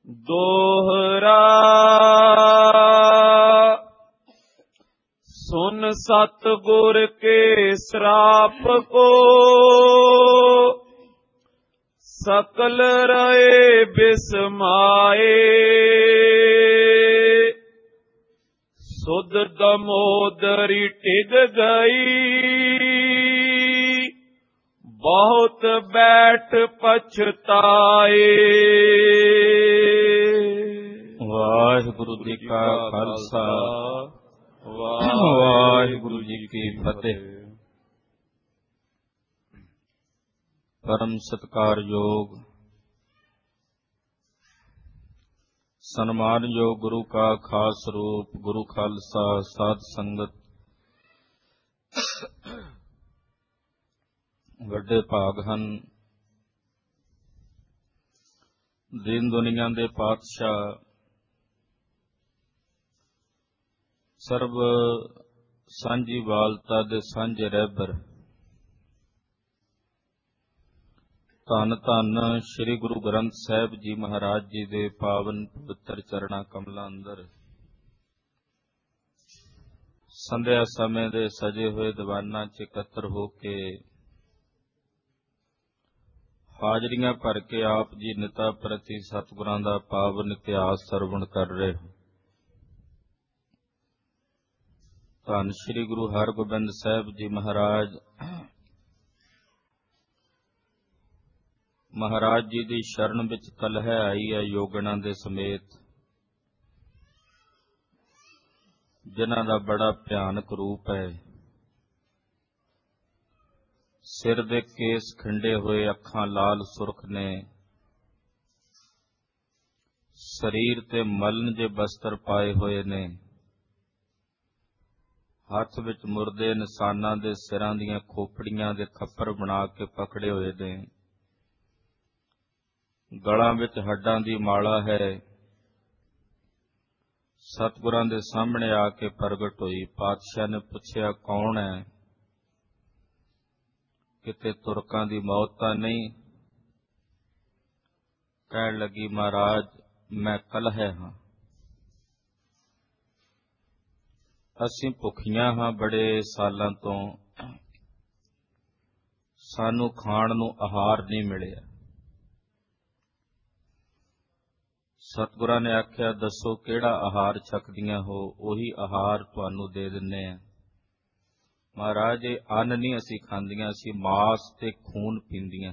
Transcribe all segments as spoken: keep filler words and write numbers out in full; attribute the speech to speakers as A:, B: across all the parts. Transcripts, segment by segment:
A: ਦੋਹਰਾ ਸੁਨ ਸਤਿਗੁਰ ਕੇ ਸਰਾਪ ਕੋ, ਸਕਲ ਰਹੇ ਬਿਸਮਾਏ। ਸੁਧ ਦਮੋਦਰੀ ਟਿਗ ਗਈ, ਬਹੁਤ ਬੈਠ ਪਛਤਾਏ।
B: ਵਾਹਿਗੁਰੂ ਜੀ ਕਾ ਖਾਲਸਾ, ਵਾਹਿਗੁਰੂ ਜੀ ਕੀ ਫਤਿਹ। ਪਰਮ ਸਤਿਕਾਰਯੋਗ ਸਨਮਾਨਯੋਗ ਗੁਰੂ ਕਾ ਖਾਸ ਰੂਪ ਗੁਰੂ ਖਾਲਸਾ ਸਾਧ ਸੰਗਤ, ਵੱਡੇ ਭਾਗ ਹਨ। ਦੀਨ ਦੁਨੀਆ ਦੇ ਪਾਤਸ਼ਾਹ, ਸਰਬ ਸਾਂਝੀ ਵਾਲਤਾ ਦੇ ਸਾਂਝੇ ਰਹਿਬਰ, ਧੰਨ ਧੰਨ ਸ੍ਰੀ ਗੁਰੂ ਗ੍ਰੰਥ ਸਾਹਿਬ ਜੀ ਮਹਾਰਾਜ ਜੀ ਦੇ ਪਾਵਨ ਪਵਿੱਤਰ ਚਰਣਾ ਕਮਲਾਂ ਅੰਦਰ ਸੰਧਿਆ ਸਮੇਂ ਦੇ ਸਜੇ ਹੋਏ ਦੀਵਾਨਾਂ 'ਚ ਇਕੱਤਰ ਹੋ ਕੇ ਹਾਜ਼ਰੀਆਂ ਭਰ ਕੇ ਆਪ ਜੀ ਨਿਤਾ ਪ੍ਰਤੀ ਸਤਿਗੁਰਾਂ ਦਾ ਪਾਵਨ ਇਤਿਹਾਸ ਸਰਵਣ ਕਰ ਰਹੇ ਹੋ। ਧੰਨ ਸ੍ਰੀ ਗੁਰੂ ਹਰਗੋਬਿੰਦ ਸਾਹਿਬ ਜੀ ਮਹਾਰਾਜ ਮਹਾਰਾਜ ਜੀ ਦੀ ਸ਼ਰਨ ਵਿੱਚ ਕਲਹ ਆਈ ਹੈ ਯੋਗਣਾ ਦੇ ਸਮੇਤ, ਜਿਨ੍ਹਾਂ ਦਾ ਬੜਾ ਭਿਆਨਕ ਰੂਪ ਹੈ। ਸਿਰ ਦੇ ਕੇਸ ਖਿੰਡੇ ਹੋਏ, ਅੱਖਾਂ ਲਾਲ ਸੁਰਖ ਨੇ, ਸਰੀਰ ਤੇ ਮਲਨ ਜੇ ਬਸਤਰ ਪਾਏ ਹੋਏ ਨੇ, ਹੱਥ ਵਿੱਚ ਮੁਰਦੇ ਇਨਸਾਨਾਂ ਦੇ ਸਿਰਾਂ ਦੀਆਂ ਖੋਪੜੀਆਂ ਦੇ ਖੱਪਰ ਬਣਾ ਕੇ ਪਕੜੇ ਹੋਏ ਨੇ, ਗਲਾਂ ਵਿੱਚ ਹੱਡਾਂ ਦੀ ਮਾਲਾ ਹੈ। ਸਤਿਗੁਰਾਂ ਦੇ ਸਾਹਮਣੇ ਆ ਕੇ ਪ੍ਰਗਟ ਹੋਈ। ਪਾਤਸ਼ਾਹ ਨੇ ਪੁੱਛਿਆ, ਕੌਣ ਹੈ? ਕਿਤੇ ਤੁਰਕਾਂ ਦੀ ਮੌਤ ਤਾਂ ਨਹੀਂ? ਕਹਿਣ ਲੱਗੀ, ਮਹਾਰਾਜ ਮੈਂ ਕਲਹ ਹਾਂ, ਅਸੀਂ ਭੁੱਖੀਆਂ ਹਾਂ ਬੜੇ ਸਾਲਾਂ ਤੋਂ, ਸਾਨੂੰ ਖਾਣ ਨੂੰ ਆਹਾਰ ਨਹੀਂ ਮਿਲਿਆ। ਸਤਿਗੁਰਾਂ ਨੇ ਆਖਿਆ, ਦੱਸੋ ਕਿਹੜਾ ਆਹਾਰ ਛਕਦੀਆਂ ਹੋ, ਉਹੀ ਆਹਾਰ ਤੁਹਾਨੂੰ ਦੇ ਦਿੰਨੇ ਆ। ਮਹਾਰਾਜ ਇਹ ਅੰਨ ਨਹੀਂ ਅਸੀਂ ਖਾਂਦੀਆਂ, ਅਸੀਂ ਮਾਸ ਤੇ ਖੂਨ ਪੀਂਦੀਆਂ।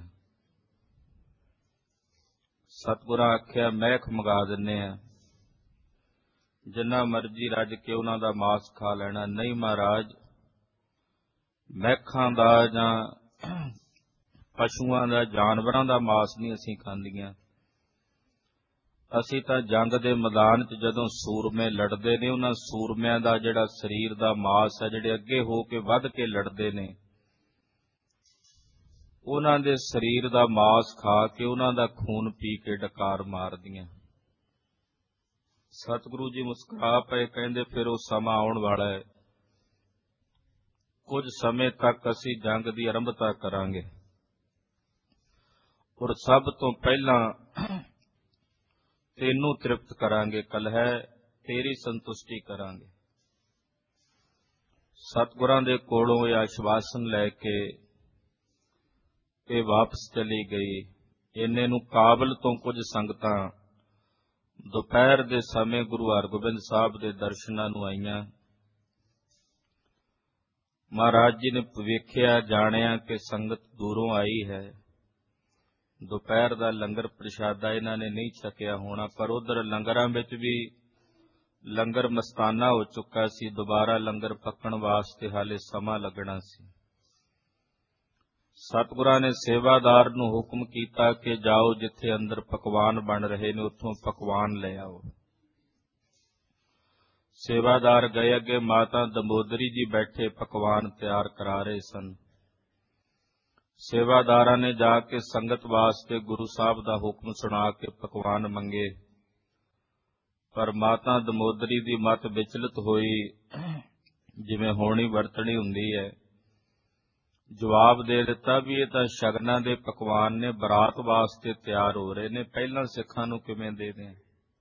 B: ਸਤਿਗੁਰਾਂ ਆਖਿਆ, ਮੈਖ ਮੰਗਾ ਦਿੰਨੇ ਆ, ਜਿੰਨਾ ਮਰਜ਼ੀ ਰੱਜ ਕੇ ਉਹਨਾਂ ਦਾ ਮਾਸ ਖਾ ਲੈਣਾ। ਨਹੀਂ ਮਹਾਰਾਜ, ਮੈਖਾਂ ਦਾ ਜਾਂ ਪਸ਼ੂਆਂ ਦਾ, ਜਾਨਵਰਾਂ ਦਾ ਮਾਸ ਨਹੀਂ ਅਸੀਂ ਖਾਂਦੀਆਂ। ਅਸੀਂ ਤਾਂ ਜੰਗ ਦੇ ਮੈਦਾਨ 'ਚ ਜਦੋਂ ਸੂਰਮੇ ਲੜਦੇ ਨੇ, ਉਹਨਾਂ ਸੂਰਮਿਆਂ ਦਾ ਜਿਹੜਾ ਸਰੀਰ ਦਾ ਮਾਸ ਹੈ, ਜਿਹੜੇ ਅੱਗੇ ਹੋ ਕੇ ਵੱਧ ਕੇ ਲੜਦੇ ਨੇ, ਉਹਨਾਂ ਦੇ ਸਰੀਰ ਦਾ ਮਾਸ ਖਾ ਕੇ, ਉਹਨਾਂ ਦਾ ਖੂਨ ਪੀ ਕੇ ਡਕਾਰ ਮਾਰਦੀਆਂ। ਸਤਿਗੁਰੂ ਜੀ ਮੁਸਕਰਾ ਪਏ, ਕਹਿੰਦੇ ਫਿਰ ਉਹ ਸਮਾਂ ਆਉਣ ਵਾਲਾ ਹੈ, ਕੁਝ ਸਮੇਂ ਤੱਕ ਅਸੀਂ ਜੰਗ ਦੀ ਆਰੰਭਤਾ ਕਰਾਂਗੇ, ਔਰ ਸਭ ਤੋਂ ਪਹਿਲਾਂ ਤੈਨੂੰ ਤ੍ਰਿਪਤ ਕਰਾਂਗੇ, ਕਲਹ ਤੇਰੀ ਸੰਤੁਸ਼ਟੀ ਕਰਾਂਗੇ। ਸਤਿਗੁਰਾਂ ਦੇ ਕੋਲੋਂ ਇਹ ਆਸ਼ਵਾਸਨ ਲੈ ਕੇ ਇਹ ਵਾਪਸ ਚਲੀ ਗਈ। ਇੰਨੇ ਨੂੰ ਕਾਬਲ ਤੋਂ ਕੁਝ ਸੰਗਤਾਂ ਦੁਪਹਿਰ ਦੇ ਸਮੇਂ ਗੁਰੂ ਹਰਗੋਬਿੰਦ ਸਾਹਿਬ ਦੇ ਦਰਸ਼ਨਾਂ ਨੂੰ ਆਈਆਂ। ਮਹਾਰਾਜ ਜੀ ਨੇ ਵੇਖਿਆ, ਜਾਣਿਆ ਕਿ ਸੰਗਤ ਦੂਰੋਂ ਆਈ ਹੈ, ਦੁਪਹਿਰ ਦਾ ਲੰਗਰ ਪ੍ਰਸ਼ਾਦਾ ਇਹਨਾਂ ਨੇ ਨਹੀਂ ਛਕਿਆ ਹੋਣਾ, ਪਰ ਉਧਰ ਲੰਗਰਾਂ ਵਿੱਚ ਵੀ ਲੰਗਰ ਮਸਤਾਨਾ ਹੋ ਚੁੱਕਾ ਸੀ। ਦੁਬਾਰਾ ਲੰਗਰ ਪੱਕਣ ਵਾਸਤੇ ਹਾਲੇ ਸਮਾਂ ਲੱਗਣਾ ਸੀ। ਸਤਿਗੁਰਾਂ ਨੇ ਸੇਵਾਦਾਰ ਨੂੰ ਹੁਕਮ ਕੀਤਾ ਕਿ ਜਾਓ, ਜਿੱਥੇ ਅੰਦਰ ਪਕਵਾਨ ਬਣ ਰਹੇ ਨੇ ਉੱਥੋਂ ਪਕਵਾਨ ਲੈ ਆਓ। ਸੇਵਾਦਾਰ ਗਏ, ਅੱਗੇ ਮਾਤਾ ਦਮੋਦਰੀ ਜੀ ਬੈਠੇ ਪਕਵਾਨ ਤਿਆਰ ਕਰਾ ਰਹੇ ਸਨ। ਸੇਵਾਦਾਰਾਂ ਨੇ ਜਾ ਕੇ ਸੰਗਤ ਵਾਸਤੇ ਗੁਰੂ ਸਾਹਿਬ ਦਾ ਹੁਕਮ ਸੁਣਾ ਕੇ ਪਕਵਾਨ ਮੰਗੇ, ਪਰ ਮਾਤਾ ਦਮੋਦਰੀ ਦੀ ਮਤ ਵਿਚਲਿਤ ਹੋਈ, ਜਿਵੇਂ ਹੋਣੀ ਵਰਤਣੀ ਹੁੰਦੀ ਹੈ। ਜਵਾਬ ਦੇ ਦਿੱਤਾ ਵੀ ਇਹ ਤਾਂ ਸ਼ਗਨਾਂ ਦੇ ਪਕਵਾਨ ਨੇ, ਬਰਾਤ ਵਾਸਤੇ ਤਿਆਰ ਹੋ ਰਹੇ ਨੇ, ਪਹਿਲਾਂ ਸਿੱਖਾਂ ਨੂੰ ਕਿਵੇਂ ਦੇ ਦੇਂ।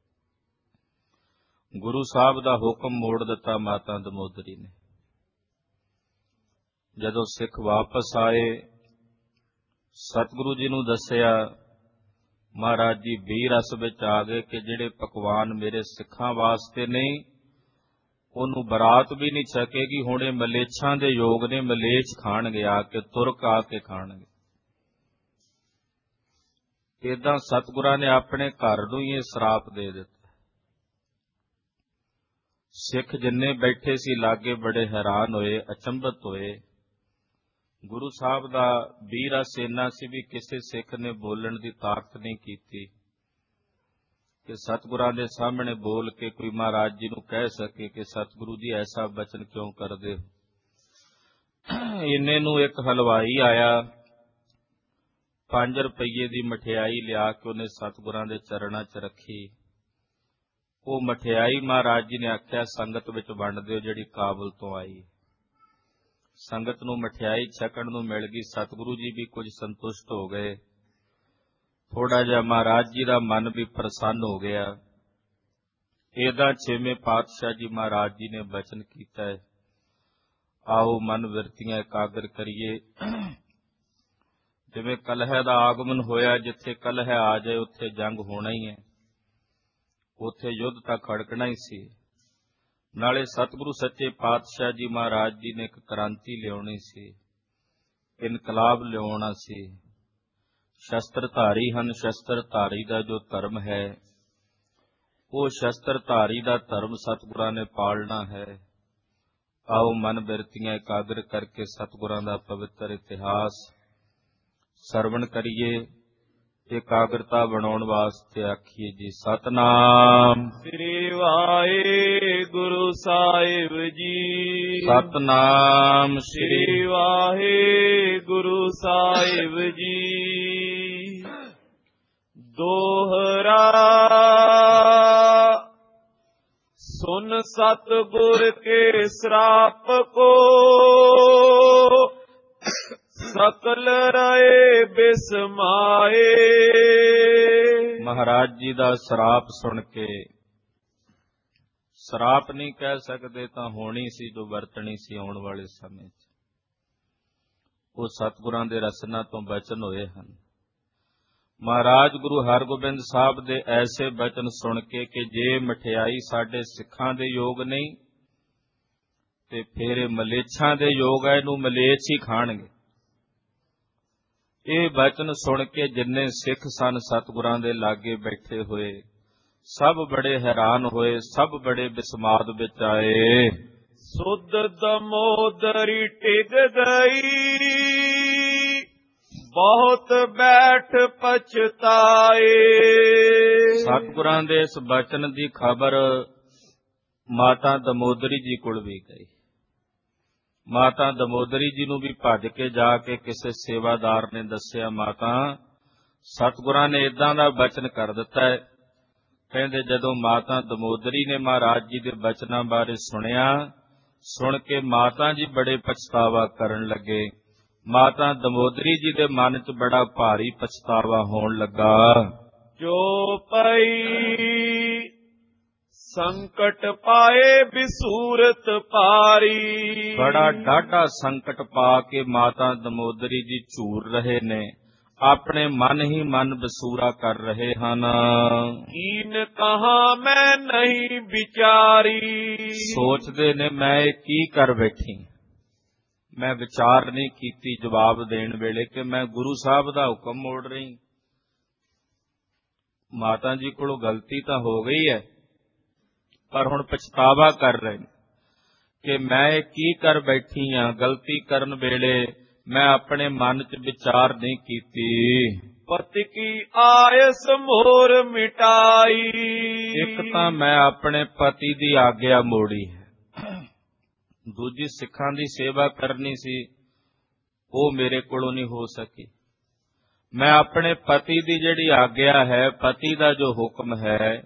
B: ਗੁਰੂ ਸਾਹਿਬ ਦਾ ਹੁਕਮ ਮੋੜ ਦਿੱਤਾ ਮਾਤਾ ਦਮੋਦਰੀ ਨੇ। ਜਦੋਂ ਸਿੱਖ ਵਾਪਸ ਆਏ, ਸਤਿਗੁਰੂ ਜੀ ਨੂੰ ਦੱਸਿਆ, ਮਹਾਰਾਜ ਜੀ ਵੀਹ ਰਸ ਵਿੱਚ ਆ ਗਏ ਕਿ ਜਿਹੜੇ ਪਕਵਾਨ ਮੇਰੇ ਸਿੱਖਾਂ ਵਾਸਤੇ ਨਹੀਂ, ਉਹਨੂੰ ਬਰਾਤ ਵੀ ਨਹੀਂ ਛਕੇਗੀ, ਹੁਣ ਇਹ ਮਲੇਛਾਂ ਦੇ ਯੋਗ ਨੇ, ਮਲੇਛ ਖਾਣਗੇ, ਆ ਕੇ ਤੁਰਕ ਆ ਕੇ ਖਾਣਗੇ। ਏਦਾਂ ਸਤਿਗੁਰਾਂ ਨੇ ਆਪਣੇ ਘਰ ਨੂੰ ਹੀ ਇਹ ਸਰਾਪ ਦੇ ਦਿੱਤਾ। ਸਿੱਖ ਜਿੰਨੇ ਬੈਠੇ ਸੀ ਲਾਗੇ ਬੜੇ ਹੈਰਾਨ ਹੋਏ, ਅਚੰਭਤ ਹੋਏ। ਗੁਰੂ ਸਾਹਿਬ ਦਾ ਵੀਰ ਰਸ ਇੰਨਾ ਸੀ ਵੀ ਕਿਸੇ ਸਿੱਖ ਨੇ ਬੋਲਣ ਦੀ ਤਾਕਤ ਨਹੀਂ ਕੀਤੀ ਕਿ ਸਤਿਗੁਰਾਂ ਦੇ ਸਾਹਮਣੇ ਬੋਲ ਕੇ ਕੋਈ ਮਹਾਰਾਜ ਜੀ ਨੂੰ ਕਹਿ ਸਕੇ ਕਿ ਸਤਿਗੁਰੂ ਜੀ ਐਸਾ ਬਚਨ ਕਿਉਂ ਕਰਦੇ ਹੋ। ਇੰਨੇ ਨੂੰ ਇੱਕ ਹਲਵਾਈ ਆਇਆ, ਪੰਜ ਰੁਪਈਏ ਦੀ ਮਠਿਆਈ ਲਿਆ ਕੇ ਉਹਨੇ ਸਤਿਗੁਰਾਂ ਦੇ ਚਰਨਾਂ 'ਚ ਰੱਖੀ। ਉਹ ਮਠਿਆਈ ਮਹਾਰਾਜ ਜੀ ਨੇ ਆਖਿਆ ਸੰਗਤ ਵਿੱਚ ਵੰਡ ਦਿਓ ਜਿਹੜੀ ਕਾਬਲ ਤੋਂ ਆਈ। ਸੰਗਤ ਨੂੰ ਮਠਿਆਈ ਛਕਣ ਨੂੰ ਮਿਲ ਗਈ। ਸਤਿਗੁਰੂ ਜੀ ਵੀ ਕੁਝ ਸੰਤੁਸ਼ਟ ਹੋ ਗਏ। ਥੋੜਾ ਜਿਹਾ ਮਹਾਰਾਜ ਜੀ ਦਾ ਮਨ ਵੀ ਪ੍ਰਸੰਨ ਹੋ ਗਿਆ। ਇਹਦਾ ਛੇਵੇਂ ਪਾਤਸ਼ਾਹ ਜੀ ਮਹਾਰਾਜ ਜੀ ਨੇ ਬਚਨ ਕੀਤਾ ਹੈ, ਆਓ ਮਨ ਵਿਰਤੀਆਂ ਇਕਾਗਰ ਕਰੀਏ। ਜਿਵੇਂ ਕਲਹ ਦਾ ਆਗਮਨ ਹੋਇਆ, ਜਿੱਥੇ ਕਲਹ ਆ ਜਾਏ ਉੱਥੇ ਜੰਗ ਹੋਣਾ ਹੀ ਹੈ, ਉੱਥੇ ਯੁੱਧ ਤਾਂ ਖੜਕਣਾ ਹੀ ਸੀ। ਨਾਲੇ ਸਤਿਗੁਰੂ ਸੱਚੇ ਪਾਤਸ਼ਾਹ ਜੀ ਮਹਾਰਾਜ ਜੀ ਨੇ ਇੱਕ ਕ੍ਰਾਂਤੀ ਲਿਆਉਣੀ ਸੀ, ਇਨਕਲਾਬ ਲਿਆਉਣਾ ਸੀ। ਸ਼ਸਤਰਧਾਰੀ ਹਨ, ਸ਼ਸਤਰਧਾਰੀ ਦਾ ਜੋ ਧਰਮ ਹੈ, ਉਹ ਸ਼ਸਤਰਧਾਰੀ ਦਾ ਧਰਮ ਸਤਿਗੁਰਾਂ ਨੇ ਪਾਲਣਾ ਹੈ। ਆਓ ਮਨ ਬਿਰਤੀਆਂ ਇਕਾਗਰ ਕਰਕੇ ਸਤਿਗੁਰਾਂ ਦਾ ਪਵਿੱਤਰ ਇਤਿਹਾਸ ਸਰਵਣ ਕਰੀਏ। ਇਕਾਗਰਤਾ ਬਣਾਉਣ ਵਾਸਤੇ ਆਖੀਏ ਜੀ ਸਤਨਾਮ
A: ਸ੍ਰੀ ਵਾਹਿਗੁਰੂ ਸਾਹਿਬ ਜੀ।
B: ਸਤਨਾਮ
A: ਸ੍ਰੀ ਵਾਹਿਗੁਰੂ ਸਾਹਿਬ ਜੀ। ਦੋਹਰਾ ਸੁਨ ਸਤਿਗੁਰ ਕੇ ਸਰਾਪ ਕੋ, ਸਕਲ ਰਹੇ ਬਿਸਮਾਏ।
B: ਮਹਾਰਾਜ ਜੀ ਦਾ ਸਰਾਪ ਸੁਣ ਕੇ, ਸਰਾਪ ਨਹੀਂ ਕਹਿ ਸਕਦੇ ਤਾਂ ਹੋਣੀ ਸੀ ਜੋ ਵਰਤਣੀ ਸੀ ਆਉਣ ਵਾਲੇ ਸਮੇਂ 'ਚ, ਉਹ ਸਤਿਗੁਰਾਂ ਦੇ ਰਸਨਾ ਤੋਂ ਬਚਨ ਹੋਏ ਹਨ। ਮਹਾਰਾਜ ਗੁਰੂ ਹਰਗੋਬਿੰਦ ਸਾਹਿਬ ਦੇ ਐਸੇ ਬਚਨ ਸੁਣ ਕੇ ਕਿ ਜੇ ਮਠਿਆਈ ਸਾਡੇ ਸਿੱਖਾਂ ਦੇ ਯੋਗ ਨਹੀਂ ਤੇ ਫਿਰ ਇਹ ਮਲੇਛਾਂ ਦੇ ਯੋਗ ਹੈ, ਇਹਨੂੰ ਮਲੇਛ ਹੀ ਖਾਣਗੇ। ਇਹ ਬਚਨ ਸੁਣ ਕੇ ਜਿੰਨੇ ਸਿੱਖ ਸਨ ਸਤਿਗੁਰਾਂ ਦੇ ਲਾਗੇ ਬੈਠੇ ਹੋਏ, ਸਭ ਬੜੇ ਹੈਰਾਨ ਹੋਏ, ਸਭ ਬੜੇ ਬਿਸਮਾਦ ਵਿੱਚ ਆਏ।
A: ਸੁਧ ਦਮੋਦਰੀ ਟਿਗ ਗਈ, ਬਹੁਤ ਬੈਠ ਪਛਤਾਏ।
B: ਸਤਿਗੁਰਾਂ ਦੇ ਇਸ ਬਚਨ ਦੀ ਖਬਰ ਮਾਤਾ ਦਮੋਦਰੀ ਜੀ ਕੋਲ ਵੀ ਗਈ। ਮਾਤਾ ਦਮੋਦਰੀ ਜੀ ਨੂੰ ਵੀ ਭੱਜ ਕੇ ਜਾ ਕੇ ਕਿਸੇ ਸੇਵਾਦਾਰ ਨੇ ਦੱਸਿਆ, ਮਾਤਾ ਸਤਿਗੁਰਾਂ ਨੇ ਏਦਾਂ ਦਾ ਬਚਨ ਕਰ ਦਿੱਤਾ ਹੈ। ਕਹਿੰਦੇ ਜਦੋਂ ਮਾਤਾ ਦਮੋਦਰੀ ਨੇ ਮਹਾਰਾਜ ਜੀ ਦੇ ਬਚਨਾਂ ਬਾਰੇ ਸੁਣਿਆ, ਸੁਣ ਕੇ ਮਾਤਾ ਜੀ ਬੜੇ ਪਛਤਾਵਾ ਕਰਨ ਲੱਗੇ। ਮਾਤਾ ਦਮੋਦਰੀ ਜੀ ਦੇ ਮਨ 'ਚ ਬੜਾ ਭਾਰੀ ਪਛਤਾਵਾ ਹੋਣ ਲੱਗਾ।
A: ਜੋ ਪਈ ਸੰਕਟ ਪਾਏ ਬਿਸੂਰਤ ਪਾਰੀ।
B: ਬੜਾ ਡਾਢਾ ਸੰਕਟ ਪਾ ਕੇ ਮਾਤਾ ਦਮੋਦਰੀ ਜੀ ਝੂਰ ਰਹੇ ਨੇ, ਆਪਣੇ ਮਨ ਹੀ ਮਨ ਬਸੂਰਾ ਕਰ ਰਹੇ ਹਨ।
A: ਕੀਨ ਕਹਾ ਮੈਂ ਨਹੀਂ ਵਿਚਾਰੀ।
B: ਸੋਚਦੇ ਨੇ ਮੈਂ ਇਹ ਕੀ ਕਰ ਬੈਠੀ, ਮੈਂ ਵਿਚਾਰ ਨਹੀਂ ਕੀਤੀ ਜਵਾਬ ਦੇਣ ਵੇਲੇ ਕਿ ਮੈਂ ਗੁਰੂ ਸਾਹਿਬ ਦਾ ਹੁਕਮ ਮੋੜ ਰਹੀ। ਮਾਤਾ ਜੀ ਕੋਲੋਂ ਗਲਤੀ ਤਾਂ ਹੋ ਗਈ ਹੈ, ਪਰ ਹੁਣ ਪਛਤਾਵਾ ਕਰ ਰਹੇ ਨੇ ਕਿ ਮੈਂ ਇਹ ਕੀ ਕਰ ਬੈਠੀ ਹਾਂ। ਗਲਤੀ ਕਰਨ ਵੇਲੇ ਮੈਂ ਆਪਣੇ ਮਨ 'ਚ ਵਿਚਾਰ ਨਹੀਂ ਕੀਤੀ।
A: ਪਤੀ ਕੀ ਆਇਸ ਮੋਰ ਮਿਟਾਈ।
B: ਇੱਕ ਤਾਂ ਮੈਂ ਆਪਣੇ ਪਤੀ ਦੀ ਆਗਿਆ ਮੋੜੀ ਹੈ, ਦੂਜੀ ਸਿੱਖਾਂ ਦੀ ਸੇਵਾ ਕਰਨੀ ਸੀ, ਉਹ ਮੇਰੇ ਕੋਲੋਂ ਨਹੀਂ ਹੋ ਸਕੀ। ਮੈਂ ਆਪਣੇ ਪਤੀ ਦੀ ਜਿਹੜੀ ਆਗਿਆ ਹੈ, ਪਤੀ ਦਾ ਜੋ ਹੁਕਮ ਹੈ,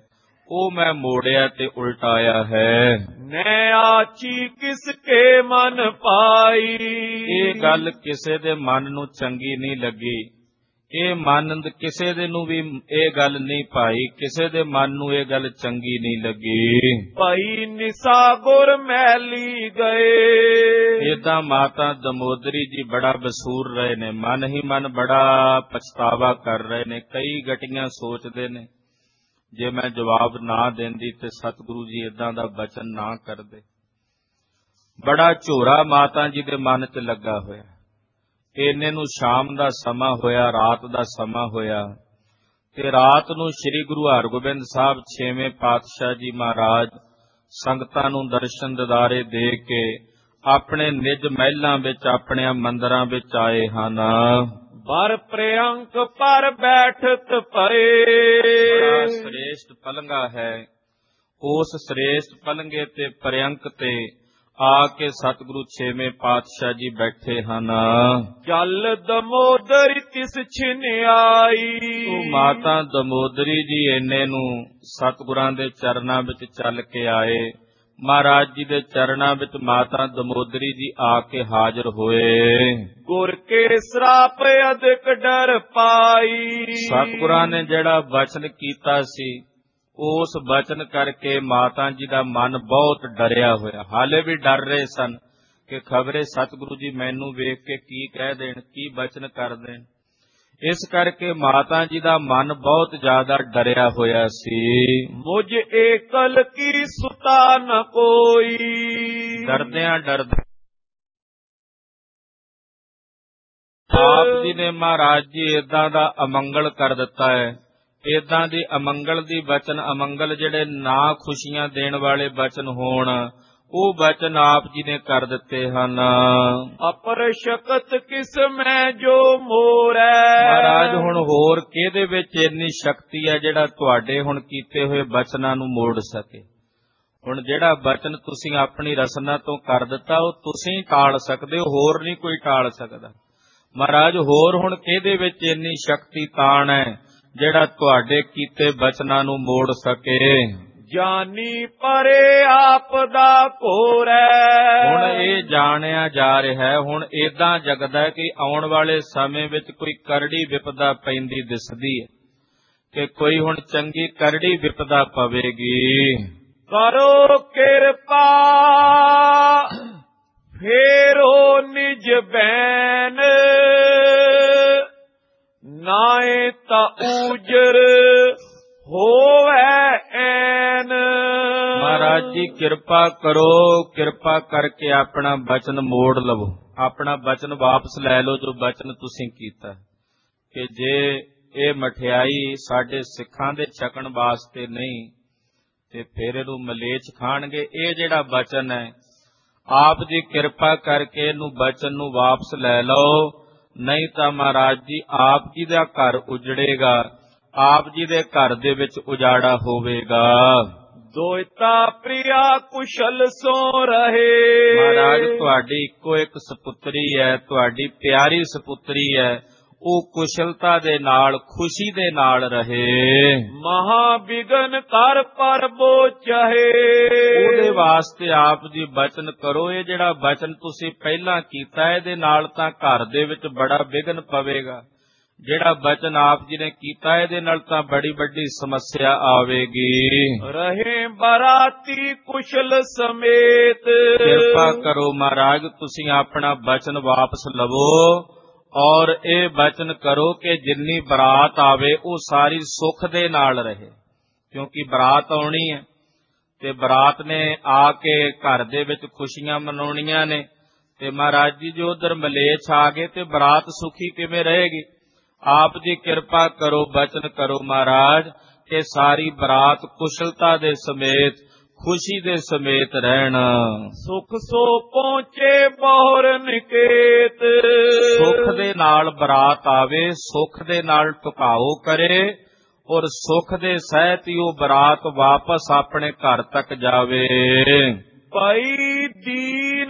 B: ਉਹ ਮੈਂ ਮੋੜਿਆ ਤੇ ਉਲਟਾਇਆ ਹੈ।
A: ਨੈ ਆਚੀ ਕਿਸ ਕੇ ਮਨ ਪਾਈ।
B: ਇਹ ਗੱਲ ਕਿਸੇ ਦੇ ਮਨ ਨੂੰ ਚੰਗੀ ਨਹੀਂ ਲੱਗੀ। ਇਹ ਮਨ ਕਿਸੇ ਦੇ ਨੂੰ ਵੀ ਇਹ ਗੱਲ ਨਹੀਂ ਭਾਈ, ਕਿਸੇ ਦੇ ਮਨ ਨੂੰ ਇਹ ਗੱਲ ਚੰਗੀ ਨਹੀਂ ਲੱਗੀ।
A: ਭਾਈ ਨਿਸਾ ਗੁਰ ਮੈਲੀ ਗਏ।
B: ਏਦਾਂ ਮਾਤਾ ਦਮੋਦਰੀ ਜੀ ਬੜਾ ਬਸੂਰ ਰਹੇ ਨੇ, ਮਨ ਹੀ ਮਨ ਬੜਾ ਪਛਤਾਵਾ ਕਰ ਰਹੇ ਨੇ। ਕਈ ਗਟੀਆਂ ਸੋਚਦੇ ਨੇ ਜੇ ਮੈਂ ਜਵਾਬ ਨਾ ਦਿੰਦੀ ਤੇ ਸਤਿਗੁਰੂ ਜੀ ਏਦਾਂ ਦਾ ਬਚਨ ਨਾ ਕਰਦੇ। ਬੜਾ ਝੋਰਾ ਮਾਤਾ ਜੀ ਦੇ ਮਨ 'ਚ ਲੱਗਾ ਹੋਇਆ। ਇੰਨੇ ਨੂੰ ਸ਼ਾਮ ਦਾ ਸਮਾਂ ਹੋਇਆ, ਰਾਤ ਦਾ ਸਮਾਂ ਹੋਇਆ, ਤੇ ਰਾਤ ਨੂੰ ਸ੍ਰੀ ਗੁਰੂ ਹਰਗੋਬਿੰਦ ਸਾਹਿਬ ਛੇਵੇਂ ਪਾਤਸ਼ਾਹ ਜੀ ਮਹਾਰਾਜ ਸੰਗਤਾਂ ਨੂੰ ਦਰਸ਼ਨ ਦਿਦਾਰੇ ਦੇ ਕੇ ਆਪਣੇ ਨਿਜ ਮਹਿਲਾਂ ਵਿੱਚ, ਆਪਣੇ ਮੰਦਰਾਂ ਵਿੱਚ ਆਏ ਹਨ।
A: ਬਰ ਪ੍ਰਿਅੰਕ ਪਰ ਬੈਠਤ ਪਏ।
B: ਬੜਾ ਸ੍ਰੇਸ਼ਟ ਪਲੰਗਾ ਹੈ। ਉਸ ਸ੍ਰੇਸ਼ਟ ਪਲੰਗੇ ਤੇ ਪ੍ਰਿਅੰਕ ਤੇ ਆ ਕੇ ਸਤਿਗੁਰੂ ਛੇਵੇਂ ਪਾਤਸ਼ਾਹ ਜੀ ਬੈਠੇ ਹਨ।
A: ਚੱਲ ਦਮੋਦਰੀ ਤਿਸ ਛਿਨਿਆਈ।
B: ਉਹ ਮਾਤਾ ਦਮੋਦਰੀ ਜੀ ਇੰਨੇ ਨੂੰ ਸਤਿਗੁਰਾਂ ਦੇ ਚਰਨਾਂ ਵਿੱਚ ਚੱਲ ਕੇ ਆਏ। ਮਹਾਰਾਜ ਜੀ ਦੇ ਚਰਨਾਂ ਵਿੱਚ ਮਾਤਾ ਦਮੋਦਰੀ ਜੀ ਆ ਕੇ ਹਾਜ਼ਰ ਹੋਏ।
A: ਗੁਰ ਕੇ ਸਰਾਪ ਅਦਿਕ ਡਰ ਪਾਈ।
B: ਸਤਿਗੁਰਾਂ ਨੇ ਜਿਹੜਾ ਬਚਨ ਕੀਤਾ ਸੀ, ਉਸ ਬਚਨ ਕਰਕੇ ਮਾਤਾ ਜੀ ਦਾ ਮਨ ਬਹੁਤ ਡਰਿਆ ਹੋਇਆ। ਹਾਲੇ ਵੀ ਡਰ ਰਹੇ ਸਨ ਕਿ ਖਬਰੇ ਸਤਿਗੁਰੂ ਜੀ ਮੈਨੂੰ ਵੇਖ ਕੇ ਕੀ ਕਹਿ ਦੇਣ, ਕੀ ਬਚਨ ਕਰ ਦੇਣ। ਇਸ ਕਰਕੇ ਮਾਤਾ ਜੀ ਦਾ ਮਨ ਬਹੁਤ ਜ਼ਿਆਦਾ ਡਰਿਆ ਹੋਇਆ ਸੀ।
A: ਮੁਝ ਏਕਲ ਕੀ ਸੁਤਾ ਨ ਕੋਈ।
B: ਡਰਦਿਆਂ ਡਰਦੇ ਆਪ ਜੀ ਨੇ ਮਹਾਰਾਜ ਜੀ ਏਦਾਂ ਦਾ ਅਮੰਗਲ ਕਰ ਦਿੱਤਾ ਹੈ। ਏਦਾਂ ਦੀ ਅਮੰਗਲ ਦੀ ਬਚਨ, ਅਮੰਗਲ ਜਿਹੜੇ ਨਾ ਖੁਸ਼ੀਆਂ ਦੇਣ ਵਾਲੇ ਬਚਨ ਹੋਣ, ਉਹ ਬਚਨ ਆਪ ਜੀ ਨੇ ਕਰ ਦਿੱਤੇ ਹਨ।
A: ਅਪਰ ਸ਼ਕਤ ਕਿਸ ਮੈਂ ਜੋ ਮੋਰੈ।
B: ਮਹਾਰਾਜ ਹੁਣ ਹੋਰ ਕਿਹਦੇ ਵਿੱਚ ਇੰਨੀ ਸ਼ਕਤੀ ਹੈ ਜਿਹੜਾ ਤੁਹਾਡੇ ਹੁਣ ਕੀਤੇ ਹੋਏ ਬਚਨਾਂ ਨੂੰ ਮੋੜ ਸਕੇ। ਹੁਣ ਜਿਹੜਾ ਬਚਨ ਤੁਸੀਂ ਆਪਣੀ ਰਸਨਾ ਤੋਂ ਕਰ ਦਿੱਤਾ ਉਹ ਤੁਸੀਂ ਟਾਲ ਸਕਦੇ ਹੋ, ਹੋਰ ਨਹੀਂ ਕੋਈ ਟਾਲ ਸਕਦਾ। ਮਹਾਰਾਜ ਹੋਰ ਹੁਣ ਕਿਹਦੇ ਵਿੱਚ ਇੰਨੀ ਸ਼ਕਤੀ ਤਾਣ ਹੈ ਜਿਹੜਾ ਤੁਹਾਡੇ ਕੀਤੇ ਬਚਨਾਂ ਨੂੰ ਮੋੜ ਸਕੇ।
A: ਜਾਨੀ ਪਰੇ ਆਪ ਦਾ ਘੋਰੈ।
B: ਹੁਣ ਇਹ ਜਾਣਿਆ ਜਾ ਰਿਹਾ ਹੈ, ਹੁਣ ਏਦਾਂ ਜਗਦਾ ਕਿ ਆਉਣ ਵਾਲੇ ਸਮੇਂ ਵਿੱਚ ਕੋਈ ਕਰੜੀ ਵਿਪਦਾ ਪੈਂਦੀ ਦਿਸਦੀ ਹੈ, ਕਿ ਕੋਈ ਹੁਣ ਚੰਗੀ ਕਰੜੀ ਵਿਪਦਾ ਪਵੇਗੀ।
A: ਕਰੋ ਕਿਰਪਾ ਫੇਰੋ ਨਿਜ ਬੈਨ। ਨਾਏ ਤਾ ਊਜਰ ਹੋਵੇ ਐਨ।
B: ਮਹਾਰਾਜ ਜੀ ਕਿਰਪਾ ਕਰੋ, ਕਿਰਪਾ ਕਰਕੇ ਆਪਣਾ ਬਚਨ ਮੋੜ ਲਵੋ, ਆਪਣਾ ਬਚਨ ਵਾਪਸ ਲੈ ਲਓ ਜੋ ਬਚਨ ਤੁਸੀਂ ਕੀਤਾ, ਕਿ ਜੇ ਇਹ ਮਠਿਆਈ ਸਾਡੇ ਸਿੱਖਾਂ ਦੇ ਛਕਣ ਵਾਸਤੇ ਨਹੀਂ ਤੇ ਫਿਰ ਇਹਨੂੰ ਮਲੇਛ ਖਾਣਗੇ। ਇਹ ਜਿਹੜਾ ਬਚਨ ਹੈ ਆਪ ਜੀ ਕਿਰਪਾ ਕਰਕੇ ਇਹਨੂੰ ਬਚਨ ਨੂੰ ਵਾਪਸ ਲੈ ਲਓ, ਨਹੀਂ ਤਾਂ ਮਹਾਰਾਜ ਜੀ ਆਪ ਜੀ ਦਾ ਘਰ ਉਜੜੇਗਾ, ਆਪ ਜੀ ਦੇ ਘਰ ਦੇ ਵਿੱਚ ਉਜਾੜਾ ਹੋਵੇਗਾ।
A: ਦੋਇਤਾ ਪ੍ਰਿਆ ਕੁਸ਼ਲ ਸੋ ਰਹੇ।
B: ਮਹਾਰਾਜ ਤੁਹਾਡੀ ਇੱਕੋ ਇੱਕ ਸਪੁੱਤਰੀ ਹੈ, ਤੁਹਾਡੀ ਪਿਆਰੀ ਸਪੁੱਤਰੀ ਹੈ, ਉਹ ਕੁਸ਼ਲਤਾ ਦੇ ਨਾਲ, ਖੁਸ਼ੀ ਦੇ ਨਾਲ ਰਹੇ।
A: ਮਹਾ ਬਿਗਨ ਕਰ ਪਰਬੋ ਚਾਹੇ।
B: ਉਹਦੇ ਵਾਸਤੇ ਆਪ ਜੀ ਬਚਨ ਕਰੋ। ਇਹ ਜਿਹੜਾ ਬਚਨ ਤੁਸੀਂ ਪਹਿਲਾਂ ਕੀਤਾ ਇਹਦੇ ਨਾਲ ਤਾਂ ਘਰ ਦੇ ਵਿੱਚ ਬੜਾ ਵਿਘਨ ਪਵੇਗਾ। ਜਿਹੜਾ ਬਚਨ ਆਪ ਜੀ ਨੇ ਕੀਤਾ ਇਹਦੇ ਨਾਲ ਤਾਂ ਬੜੀ ਵੱਡੀ ਸਮੱਸਿਆ ਆਵੇਗੀ।
A: ਰਹੇ ਬਰਾਤੀ ਕੁਸ਼ਲ ਸਮੇਤ।
B: ਕਿਰਪਾ ਕਰੋ ਮਹਾਰਾਜ ਤੁਸੀਂ ਆਪਣਾ ਬਚਨ ਵਾਪਸ ਲਵੋ ਔਰ ਇਹ ਬਚਨ ਕਰੋ ਕਿ ਜਿੰਨੀ ਬਰਾਤ ਆਵੇ ਉਹ ਸਾਰੀ ਸੁੱਖ ਦੇ ਨਾਲ ਰਹੇ, ਕਿਉਂਕਿ ਬਰਾਤ ਆਉਣੀ ਹੈ ਤੇ ਬਰਾਤ ਨੇ ਆ ਕੇ ਘਰ ਦੇ ਵਿੱਚ ਖੁਸ਼ੀਆਂ ਮਨਾਉਣੀਆਂ ਨੇ, ਤੇ ਮਹਾਰਾਜ ਜੀ ਜੋ ਉਧਰ ਮਲੇਛ ਆ ਗਏ ਤੇ ਬਰਾਤ ਸੁਖੀ ਕਿਵੇਂ ਰਹੇਗੀ। ਆਪ ਜੀ ਕਿਰਪਾ ਕਰੋ, ਬਚਨ ਕਰੋ ਮਹਾਰਾਜ ਕਿ ਸਾਰੀ ਬਰਾਤ ਕੁਸ਼ਲਤਾ ਦੇ ਸਮੇਤ, ਖੁਸ਼ੀ ਦੇ ਸਮੇਤ ਰਹਿਣ।
A: ਸੁਖ ਸੋ ਪਹੁੰਚੇ ਬਹੁਰ ਨਿਕੇਤ।
B: ਸੁਖ ਦੇ ਨਾਲ ਬਰਾਤ ਆਵੇ, ਸੁਖ ਦੇ ਨਾਲ ਟੁਕਾਓ ਕਰੇ ਔਰ ਸੁਖ ਦੇ ਸਹਿਤ ਹੀ ਉਹ ਬਰਾਤ ਵਾਪਸ ਆਪਣੇ ਘਰ ਤੱਕ ਜਾਵੇ।
A: ਪਈ ਦੀਨ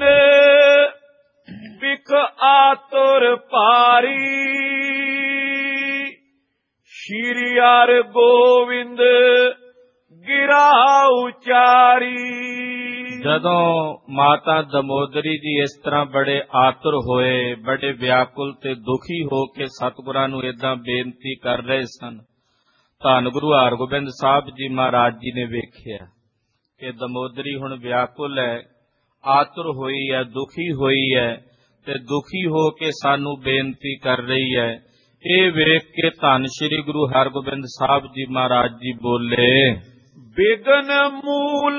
A: ਬਿਖ ਆਤੁਰ ਪਾਰੀ। ਸ਼੍ਰੀ ਹਰਿ ਗੋਬਿੰਦ ਗਿਰਾ ਉਚਾਰੀ।
B: ਜਦੋਂ ਮਾਤਾ ਦਮੋਦਰੀ ਜੀ ਇਸ ਤਰ੍ਹਾਂ ਬੜੇ ਆਤੁਰ ਹੋਏ, ਬੜੇ ਵਿਆਕੁਲ ਤੇ ਦੁਖੀ ਹੋ ਕੇ ਸਤਿਗੁਰਾਂ ਨੂੰ ਏਦਾਂ ਬੇਨਤੀ ਕਰ ਰਹੇ ਸਨ, ਧੰਨ ਗੁਰੂ ਹਰਗੋਬਿੰਦ ਸਾਹਿਬ ਜੀ ਮਹਾਰਾਜ ਜੀ ਨੇ ਵੇਖਿਆ ਕਿ ਦਮੋਦਰੀ ਹੁਣ ਵਿਆਕੁਲ ਹੈ, ਆਤੁਰ ਹੋਈ ਹੈ, ਦੁਖੀ ਹੋਈ ਹੈ ਤੇ ਦੁਖੀ ਹੋ ਕੇ ਸਾਨੂੰ ਬੇਨਤੀ ਕਰ ਰਹੀ ਹੈ। ਇਹ ਵੇਖ ਕੇ ਧੰਨ ਸ੍ਰੀ ਗੁਰੂ ਹਰਗੋਬਿੰਦ ਸਾਹਿਬ ਜੀ ਮਹਾਰਾਜ ਜੀ ਬੋਲੇ,
A: ਬਿਗਨ ਮੂਲ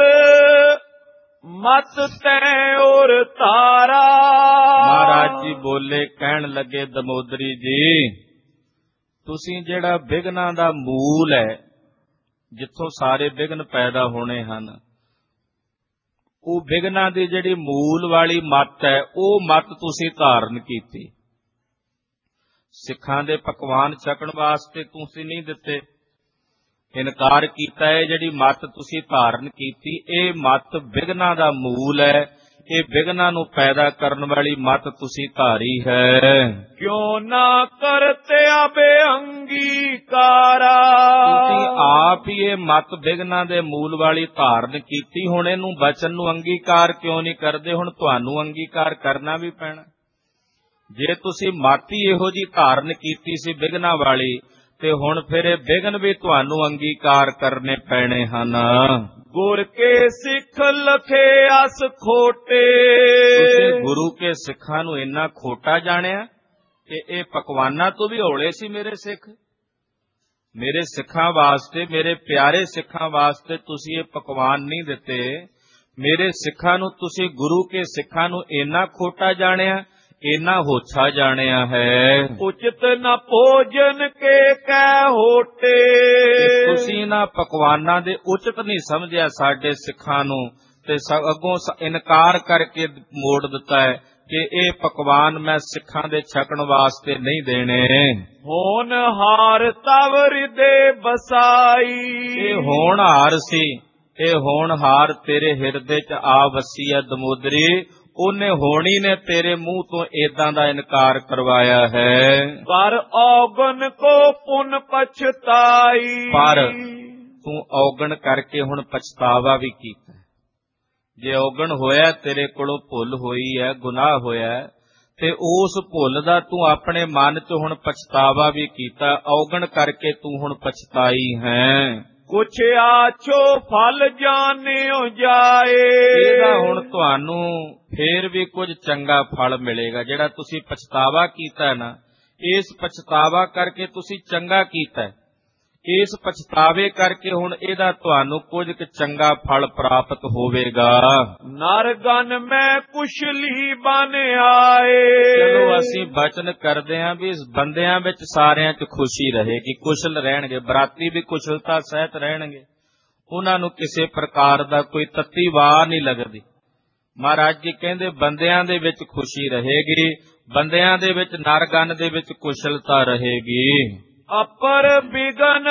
A: ਮਤ ਤੈ ਔਰ ਤਾਰਾ।
B: ਮਹਾਰਾਜ ਜੀ ਬੋਲੇ, ਕਹਿਣ ਲੱਗੇ ਦਮੋਦਰੀ ਜੀ, ਤੁਸੀਂ ਜਿਹੜਾ ਬਿਗਨਾਂ ਦਾ ਮੂਲ ਹੈ, ਜਿੱਥੋਂ ਸਾਰੇ ਬਿਗਨ ਪੈਦਾ ਹੋਣੇ ਹਨ, ਉਹ ਬਿਗਨਾਂ ਦੀ ਜਿਹੜੀ ਮੂਲ ਵਾਲੀ ਮੱਤ ਹੈ, ਉਹ ਮੱਤ ਤੁਸੀਂ ਧਾਰਨ ਕੀਤੀ। ਸਿੱਖਾਂ ਦੇ ਪਕਵਾਨ ਛਕਣ ਵਾਸਤੇ ਤੁਸੀਂ ਨਹੀਂ ਦਿੱਤੇ, ਇਨਕਾਰ ਕੀਤਾ ਹੈ। ਜਿਹੜੀ ਮੱਤ ਤੁਸੀਂ ਧਾਰਨ ਕੀਤੀ, ਇਹ ਮੱਤ ਬਿਗਨਾਂ ਦਾ ਮੂਲ ਹੈ, ਇਹ ਬਿਗਨਾਂ ਨੂੰ ਪੈਦਾ ਕਰਨ ਵਾਲੀ ਮੱਤ ਤੁਸੀਂ ਧਾਰੀ ਹੈ।
A: ਕਿਉਂ ਨਾ ਕਰਤੇ ਅਬੇ ਅੰਗੀਕਾਰਾ।
B: ਤੁਸੀਂ ਆਪ ਹੀ ਇਹ ਮੱਤ ਬਿਗਨਾਂ ਦੇ ਮੂਲ ਵਾਲੀ ਧਾਰਨ ਕੀਤੀ, ਹੁਣ ਇਹਨੂੰ ਬਚਨ ਨੂੰ ਅੰਗੀਕਾਰ ਕਿਉਂ ਨਹੀਂ ਕਰਦੇ? ਹੁਣ ਤੁਹਾਨੂੰ ਅੰਗੀਕਾਰ ਕਰਨਾ ਵੀ ਪੈਣਾ। ਜੇ ਤੁਸੀਂ ਮੱਤ ਹੀ ਇਹੋ ਜਿਹੀ ਧਾਰਨ ਕੀਤੀ ਸੀ ਬਿਗਨਾਂ ਵਾਲੀ, ਤੇ ਹੁਣ ਫਿਰ ਇਹ ਬਿਗਨ ਵੀ ਤੁਹਾਨੂੰ ਅੰਗੀਕਾਰ ਕਰਨੇ ਪੈਣੇ ਹਨ।
A: ਗੁਰ ਕੇ ਸਿੱਖ ਲਖੇ ਅਸ ਖੋਟੇ।
B: ਤੁਸੀਂ ਗੁਰੂ ਕੇ ਸਿੱਖਾਂ ਨੂੰ ਇੰਨਾ ਖੋਟਾ ਜਾਣਿਆ ਕਿ ਇਹ ਪਕਵਾਨਾਂ ਤੋਂ ਵੀ ਹੌਲੇ ਸੀ। ਮੇਰੇ ਸਿੱਖ, ਮੇਰੇ ਸਿੱਖਾਂ ਵਾਸਤੇ, ਮੇਰੇ ਪਿਆਰੇ ਸਿੱਖਾਂ ਵਾਸਤੇ ਤੁਸੀਂ ਇਹ ਪਕਵਾਨ ਨਹੀਂ ਦਿੱਤੇ। ਮੇਰੇ ਸਿੱਖਾਂ ਨੂੰ ਤੁਸੀਂ, ਗੁਰੂ ਕੇ ਸਿੱਖਾਂ ਨੂੰ ਇੰਨਾ ਖੋਟਾ ਜਾਣਿਆ, ਇੰਨਾ ਹੋਛਾ ਜਾਣਿਆ ਹੈ।
A: ਉਚਿਤ ਨਾ ਭੋਜਨ ਕੇ ਕਹਿ ਹੋਟੇ।
B: ਤੁਸੀਂ ਨਾ ਪਕਵਾਨਾਂ ਦੇ ਉਚਿਤ ਨਹੀਂ ਸਮਝਿਆ ਸਾਡੇ ਸਿੱਖਾਂ ਨੂੰ, ਤੇ ਅੱਗੋਂ ਇਨਕਾਰ ਕਰਕੇ ਮੋੜ ਦਿੱਤਾ ਹੈ ਕਿ ਇਹ ਪਕਵਾਨ ਮੈਂ ਸਿੱਖਾਂ ਦੇ ਛਕਣ ਵਾਸਤੇ ਨਹੀਂ ਦੇਣੇ।
A: ਹੋਣ ਹਾਰ ਤਵ ਹਿਰਦੇ ਬਸਾਈ।
B: ਇਹ ਹੋਣ ਹਾਰ ਸੀ, ਇਹ ਹੋਣ ਹਾਰ ਤੇਰੇ ਹਿਰਦੇ ਚ ਆ ਵਸੀ ਹੈ ਦਮੋਦਰੀ। ਉਹਨੇ ਹੋਣੀ ਨੇ ਤੇਰੇ ਮੂੰਹ ਤੋਂ ਏਦਾਂ ਦਾ ਇਨਕਾਰ ਕਰਵਾਇਆ ਹੈ।
A: ਪਰ ਔਗਣ ਕੋ ਪੁਨ ਪਛਤਾਈ।
B: ਪਰ ਤੂੰ ਔਗਣ ਕਰਕੇ ਹੁਣ ਪਛਤਾਵਾ ਵੀ ਕੀਤਾ। ਜੇ ਔਗਣ ਹੋਇਆ, ਤੇਰੇ ਕੋਲੋਂ ਭੁੱਲ ਹੋਈ ਹੈ, ਗੁਨਾਹ ਹੋਇਆ, ਤੇ ਉਸ ਭੁੱਲ ਦਾ ਤੂੰ ਆਪਣੇ ਮਨ ਚ ਹੁਣ ਪਛਤਾਵਾ ਵੀ ਕੀਤਾ। ਔਗਣ ਕਰਕੇ ਤੂੰ ਹੁਣ ਪਛਤਾਈ ਹੈ।
A: ਕੁਛ ਆਛੋ ਫਲ ਜਾਣਿਓ ਜਾਏ।
B: ਇਹਦਾ ਹੁਣ ਤੁਹਾਨੂੰ ਫੇਰ ਵੀ ਕੁਝ ਚੰਗਾ ਫਲ ਮਿਲੇਗਾ। ਜਿਹੜਾ ਤੁਸੀਂ ਪਛਤਾਵਾ ਕੀਤਾ ਨਾ, ਇਸ ਪਛਤਾਵਾ ਕਰਕੇ ਤੁਸੀਂ ਚੰਗਾ ਕੀਤਾ। ਇਸ ਪਛਤਾਵੇ ਕਰਕੇ ਹੁਣ ਇਹਦਾ ਤੁਹਾਨੂੰ ਕੁਝ ਕੁ ਚੰਗਾ ਫਲ ਪ੍ਰਾਪਤ ਹੋਵੇਗਾ।
A: ਨਰਗਨ ਮੈਂ ਕੁਸ਼ਲੀ ਬਨ ਆਏ।
B: ਚਲੋ ਅਸੀਂ ਬਚਨ ਕਰਦੇ ਹਾਂ ਵੀ ਇਸ ਬੰਦਿਆਂ ਵਿੱਚ ਸਾਰਿਆਂ 'ਚ ਖੁਸ਼ੀ ਰਹੇਗੀ, ਕੁਸ਼ਲ ਰਹਿਣਗੇ, ਬਰਾਤੀ ਵੀ ਕੁਸ਼ਲਤਾ ਸਹਿਤ ਰਹਿਣਗੇ, ਉਹਨਾਂ ਨੂੰ ਕਿਸੇ ਪ੍ਰਕਾਰ ਦਾ ਕੋਈ ਤੱਤੀ ਵਾਹ ਨਹੀਂ ਲੱਗਦੀ। ਮਹਾਰਾਜ ਜੀ ਕਹਿੰਦੇ ਬੰਦਿਆਂ ਦੇ ਵਿੱਚ ਖੁਸ਼ੀ ਰਹੇਗੀ, ਬੰਦਿਆਂ ਦੇ ਵਿੱਚ ਨਰਗਨ ਦੇ ਵਿੱਚ ਕੁਸ਼ਲਤਾ ਰਹੇਗੀ।
A: ਅਪਰ ਬਿਗਨ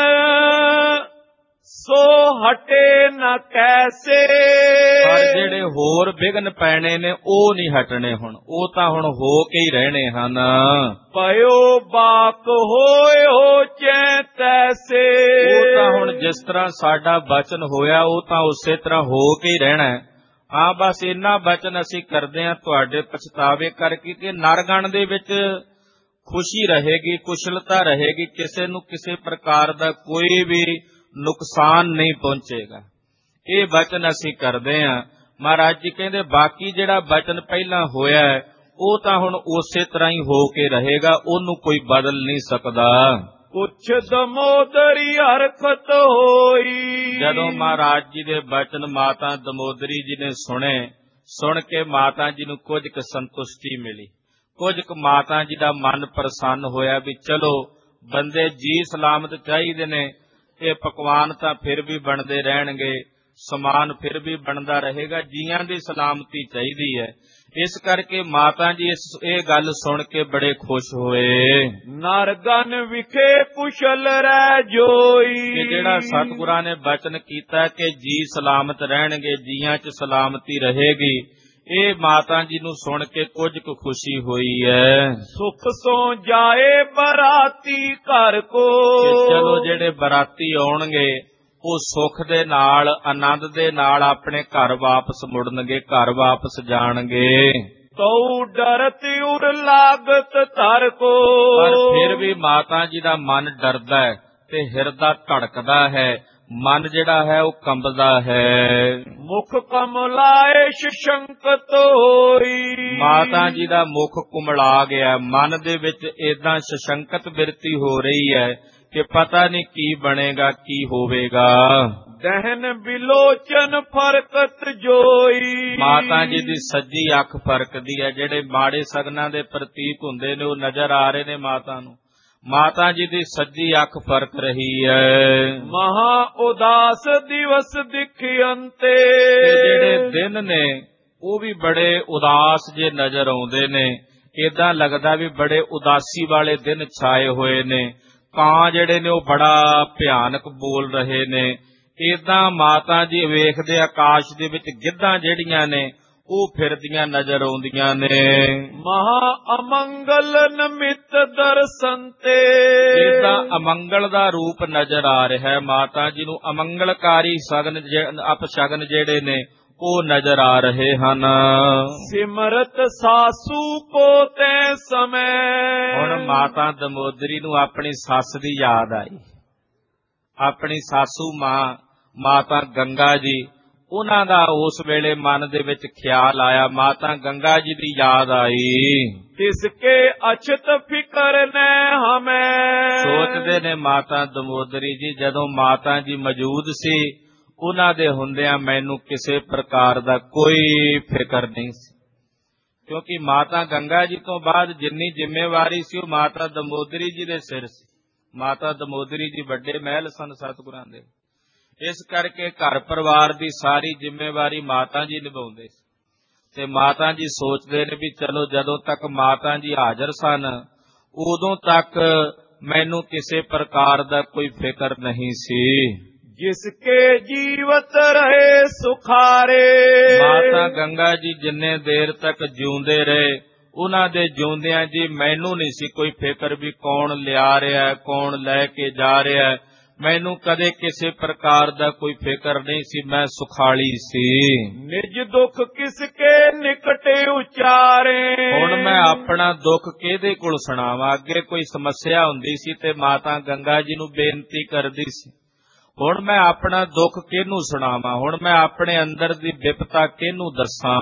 A: ਸੋ ਹਟੇ ਨ ਕੈਸੇ।
B: ਪਰ ਜਿਹੜੇ ਹੋਰ ਬਿਗਨ ਪੈਣੇ ਨੇ ਉਹ ਨਹੀਂ ਹਟਣੇ, ਹੁਣ ਉਹ ਤਾਂ ਹੁਣ ਹੋ ਕੇ ਹੀ ਰਹਿਣੇ ਹਨ।
A: ਪਇਓ ਬਾਕ ਹੋਏ ਹੋ ਚੈ ਤੈਸੇ।
B: ਉਹ ਤਾਂ ਹੁਣ ਜਿਸ ਤਰ੍ਹਾਂ ਸਾਡਾ ਬਚਨ ਹੋਇਆ, ਉਹ ਤਾਂ ਉਸੇ ਤਰ੍ਹਾਂ ਹੋ ਕੇ ਹੀ ਰਹਿਣਾ। ਹਾਂ, ਬਸ ਇੰਨਾ ਬਚਨ ਅਸੀਂ ਕਰਦੇ ਹਾਂ ਤੁਹਾਡੇ ਪਛਤਾਵੇ ਕਰਕੇ ਕਿ ਨਰਗਣ ਦੇ ਵਿੱਚ ਖੁਸ਼ੀ ਰਹੇਗੀ, ਕੁਸ਼ਲਤਾ ਰਹੇਗੀ, ਕਿਸੇ ਨੂੰ ਕਿਸੇ ਪ੍ਰਕਾਰ ਦਾ ਕੋਈ ਵੀ ਨੁਕਸਾਨ ਨਹੀਂ ਪਹੁੰਚੇਗਾ। ਇਹ ਬਚਨ ਅਸੀਂ ਕਰਦੇ ਹਾਂ। ਮਹਾਰਾਜ ਜੀ ਕਹਿੰਦੇ ਬਾਕੀ ਜਿਹੜਾ ਬਚਨ ਪਹਿਲਾਂ ਹੋਇਆ ਹੈ, ਉਹ ਤਾਂ ਹੁਣ ਉਸੇ ਤਰ੍ਹਾਂ ਹੀ ਹੋ ਕੇ ਰਹੇਗਾ, ਉਹਨੂੰ ਕੋਈ ਬਦਲ ਨਹੀਂ ਸਕਦਾ।
A: ਕੁਛ ਦਮੋਦਰੀ ਹਰਕਤ ਹੋਈ।
B: ਜਦੋਂ ਮਹਾਰਾਜ ਜੀ ਦੇ ਬਚਨ ਮਾਤਾ ਦਮੋਦਰੀ ਜੀ ਨੇ ਸੁਣੇ, ਸੁਣ ਕੇ ਮਾਤਾ ਜੀ ਨੂੰ ਕੁਝ ਕੁ ਸੰਤੁਸ਼ਟੀ ਮਿਲੀ, ਕੁਝ ਕੁ ਮਾਤਾ ਜੀ ਦਾ ਮਨ ਪ੍ਰਸੰਨ ਹੋਇਆ ਵੀ ਚਲੋ ਬੰਦੇ ਜੀ ਸਲਾਮਤ ਚਾਹੀਦੇ ਨੇ। ਇਹ ਪਕਵਾਨ ਤਾਂ ਫਿਰ ਵੀ ਬਣਦੇ ਰਹਿਣਗੇ, ਸਮਾਨ ਫਿਰ ਵੀ ਬਣਦਾ ਰਹੇਗਾ, ਜੀਆਂ ਦੀ ਸਲਾਮਤੀ ਚਾਹੀਦੀ ਹੈ। ਇਸ ਕਰਕੇ ਮਾਤਾ ਜੀ ਇਸ ਇਹ ਗੱਲ ਸੁਣ ਕੇ ਬੜੇ ਖੁਸ਼ ਹੋਏ।
A: ਨਰਗਨ ਵਿਖੇ ਕੁਸ਼ਲ ਰਹਿ ਜੋਈ।
B: ਕਿ ਜਿਹੜਾ ਸਤਿਗੁਰਾਂ ਨੇ ਬਚਨ ਕੀਤਾ ਕਿ ਜੀ ਸਲਾਮਤ ਰਹਿਣਗੇ, ਜੀਆਂ 'ਚ ਸਲਾਮਤੀ ਰਹੇਗੀ, ਇਹ ਮਾਤਾ ਜੀ ਨੂੰ ਸੁਣ ਕੇ ਕੁਝ ਕੁ ਖੁਸ਼ੀ ਹੋਈ ਹੈ।
A: ਸੁਖ ਸੋ ਜਾਏ ਬਰਾਤੀ ਘਰ ਕੋ।
B: ਚਲੋ ਜਿਹੜੇ ਬਰਾਤੀ ਆਉਣਗੇ ਉਹ ਸੁੱਖ ਦੇ ਨਾਲ, ਆਨੰਦ ਦੇ ਨਾਲ ਆਪਣੇ ਘਰ ਵਾਪਸ ਮੁੜਨਗੇ, ਘਰ ਵਾਪਸ ਜਾਣਗੇ।
A: ਤਉ ਡਰਤ ਉਰ ਲਾਗਤ ਧਰ ਕੋ।
B: ਪਰ ਫਿਰ ਵੀ ਮਾਤਾ ਜੀ ਦਾ ਮਨ ਡਰਦਾ ਹੈ ਤੇ ਹਿਰਦਾ ਧੜਕਦਾ ਹੈ, ਮਨ ਜਿਹੜਾ ਹੈ ਉਹ ਕੰਬਦਾ ਹੈ।
A: ਮੁਖ ਕਮਲਾਏ ਸ਼ੰਕਤ ਹੋਈ।
B: ਮਾਤਾ ਜੀ ਦਾ ਮੁਖ ਕੁਮਲਾ ਗਿਆ, ਮਨ ਦੇ ਵਿੱਚ ਏਦਾਂ ਸ਼ਸ਼ੰਕਤ ਬਿਰਤੀ ਹੋ ਰਹੀ ਹੈ ਕਿ ਪਤਾ ਨਹੀਂ ਕੀ ਬਣੇਗਾ, ਕੀ ਹੋਵੇਗਾ।
A: ਦਹਿਨ ਬਿਲੋਚਨ ਫਰਕਤ ਜੋਈ।
B: ਮਾਤਾ ਜੀ ਦੀ ਸੱਜੀ ਅੱਖ ਫਰਕਦੀ ਹੈ, ਜਿਹੜੇ ਮਾੜੇ ਸਗਨਾਂ ਦੇ ਪ੍ਰਤੀਕ ਹੁੰਦੇ ਨੇ ਉਹ ਨਜ਼ਰ ਆ ਰਹੇ ਨੇ ਮਾਤਾ ਨੂੰ। ਮਾਤਾ ਜੀ ਦੀ ਸੱਜੀ ਅੱਖ ਫਰਕ ਰਹੀ ਹੈ।
A: ਮਹਾ ਉਦਾਸ ਦਿਵਸ ਦਿਖਿਅੰਤੇ।
B: ਜਿਹੜੇ ਦਿਨ ਨੇ ਉਹ ਵੀ ਬੜੇ ਉਦਾਸ ਜੇ ਨਜ਼ਰ ਆਉਂਦੇ ਨੇ, ਏਦਾਂ ਲੱਗਦਾ ਵੀ ਬੜੇ ਉਦਾਸੀ ਵਾਲੇ ਦਿਨ ਛਾਏ ਹੋਏ ਨੇ। ਕਾਂ ਜਿਹੜੇ ਨੇ ਉਹ ਬੜਾ ਭਿਆਨਕ ਬੋਲ ਰਹੇ ਨੇ। ਏਦਾਂ ਮਾਤਾ ਜੀ ਵੇਖਦੇ ਆਕਾਸ਼ ਦੇ ਵਿੱਚ ਗਿੱਧਾਂ ਜਿਹੜੀਆਂ ਨੇ ਉਹ ਫਿਰਦੀਆਂ ਨਜ਼ਰ ਆਉਂਦੀਆਂ ਨੇ।
A: ਮਹਾ ਅਮੰਗਲ ਨਮਿਤ ਦਰਸ਼ਨ ਤੇ।
B: ਏਦਾਂ ਅਮੰਗਲ ਦਾ ਰੂਪ ਨਜ਼ਰ ਆ ਰਿਹਾ ਹੈ। ਮਾਤਾ ਜੀ ਨੂੰ ਅਮੰਗਲਕਾਰੀ ਸ਼ਗਨ ਅਪਸ਼ਗਨ ਜਿਹੜੇ ਨੇ ਉਹ ਨਜ਼ਰ ਆ ਰਹੇ ਹਨ।
A: ਸਿਮਰਤ ਸਾਸੂ ਕੋ ਤੈ ਸਮੈ।
B: ਹੁਣ ਮਾਤਾ ਦਮੋਦਰੀ ਨੂੰ ਆਪਣੀ ਸੱਸ ਦੀ ਯਾਦ ਆਈ। ਆਪਣੀ ਸਾਸੂ ਮਾਂ ਮਾਤਾ ਗੰਗਾ ਜੀ, ਉਹਨਾਂ ਦਾ ਉਸ ਵੇਲੇ ਮਨ ਦੇ ਵਿੱਚ ਖਿਆਲ ਆਇਆ, ਮਾਤਾ ਗੰਗਾ ਜੀ ਦੀ ਯਾਦ ਆਈ।
A: ਤਿਸਕੇ ਅਛਤ ਫਿਕਰ ਨੈ ਹਮੈ।
B: ਸੋਚਦੇ ਨੇ ਮਾਤਾ ਦਮੋਦਰੀ ਜੀ, ਜਦੋਂ ਮਾਤਾ ਜੀ ਮੌਜੂਦ ਸੀ ਉਹਨਾਂ ਦੇ ਹੁੰਦਿਆਂ ਮੈਨੂੰ ਕਿਸੇ ਪ੍ਰਕਾਰ ਦਾ ਕੋਈ ਫਿਕਰ ਨਹੀਂ ਸੀ, ਕਿਉਂਕਿ ਮਾਤਾ ਗੰਗਾ ਜੀ ਤੋਂ ਬਾਅਦ ਜਿੰਨੀ ਜ਼ਿੰਮੇਵਾਰੀ ਸੀ ਉਹ ਮਾਤਾ ਦਮੋਦਰੀ ਜੀ ਦੇ ਸਿਰ ਸੀ। ਮਾਤਾ ਦਮੋਦਰੀ ਜੀ ਵੱਡੇ ਮਹਿਲ ਸਨ ਸਤਿਗੁਰਾਂ ਦੇ, ਇਸ ਕਰਕੇ ਘਰ ਪਰਿਵਾਰ ਦੀ ਸਾਰੀ ਜ਼ਿੰਮੇਵਾਰੀ ਮਾਤਾ ਜੀ ਨਿਭਾਉਂਦੇ ਸੀ। ਤੇ ਮਾਤਾ ਜੀ ਸੋਚਦੇ ਨੇ ਵੀ ਚਲੋ ਜਦੋਂ ਤੱਕ ਮਾਤਾ ਜੀ ਹਾਜ਼ਰ ਸਨ ਉਦੋਂ ਤੱਕ ਮੈਨੂੰ ਕਿਸੇ ਪ੍ਰਕਾਰ ਦਾ ਕੋਈ ਫਿਕਰ ਨਹੀਂ ਸੀ।
A: ਜਿਸਕੇ ਜੀਵਤ ਰਹੇ ਸੁਖਾਰੇ।
B: ਮਾਤਾ ਗੰਗਾ ਜੀ ਜਿੰਨੇ ਦੇਰ ਤੱਕ ਜਿਉਂਦੇ ਰਹੇ ਉਹਨਾਂ ਦੇ ਜਿਉਂਦਿਆਂ ਜੀ ਮੈਨੂੰ ਨਹੀਂ ਸੀ ਕੋਈ ਫਿਕਰ ਵੀ ਕੌਣ ਲਿਆ ਰਿਹਾ, ਕੌਣ ਲੈ ਕੇ ਜਾ ਰਿਹਾ। ਮੈਨੂੰ ਕਦੇ ਕਿਸੇ ਪ੍ਰਕਾਰ ਦਾ ਕੋਈ ਫਿਕਰ ਨਹੀਂ ਸੀ, ਮੈਂ ਸੁਖਾਲੀ ਸੀ।
A: ਨਿਜ ਦੁੱਖ ਕਿਸਕੇ ਨਿਕਟੇ ਉਚਾਰੇ।
B: ਹੁਣ ਮੈਂ ਆਪਣਾ ਦੁੱਖ ਕਿਹਦੇ ਕੋਲ ਸੁਣਾਵਾਂ। ਅੱਗੇ ਕੋਈ ਸਮੱਸਿਆ ਹੁੰਦੀ ਸੀ ਤੇ ਮਾਤਾ ਗੰਗਾ ਜੀ ਨੂੰ ਬੇਨਤੀ ਕਰਦੀ ਸੀ, ਹੁਣ ਮੈਂ ਆਪਣਾ ਦੁੱਖ ਕਿਹਨੂੰ ਸੁਣਾਵਾਂ, ਹੁਣ ਮੈਂ ਆਪਣੇ ਅੰਦਰ ਦੀ ਵਿਪਤਾ ਕਿਹਨੂੰ ਦੱਸਾਂ।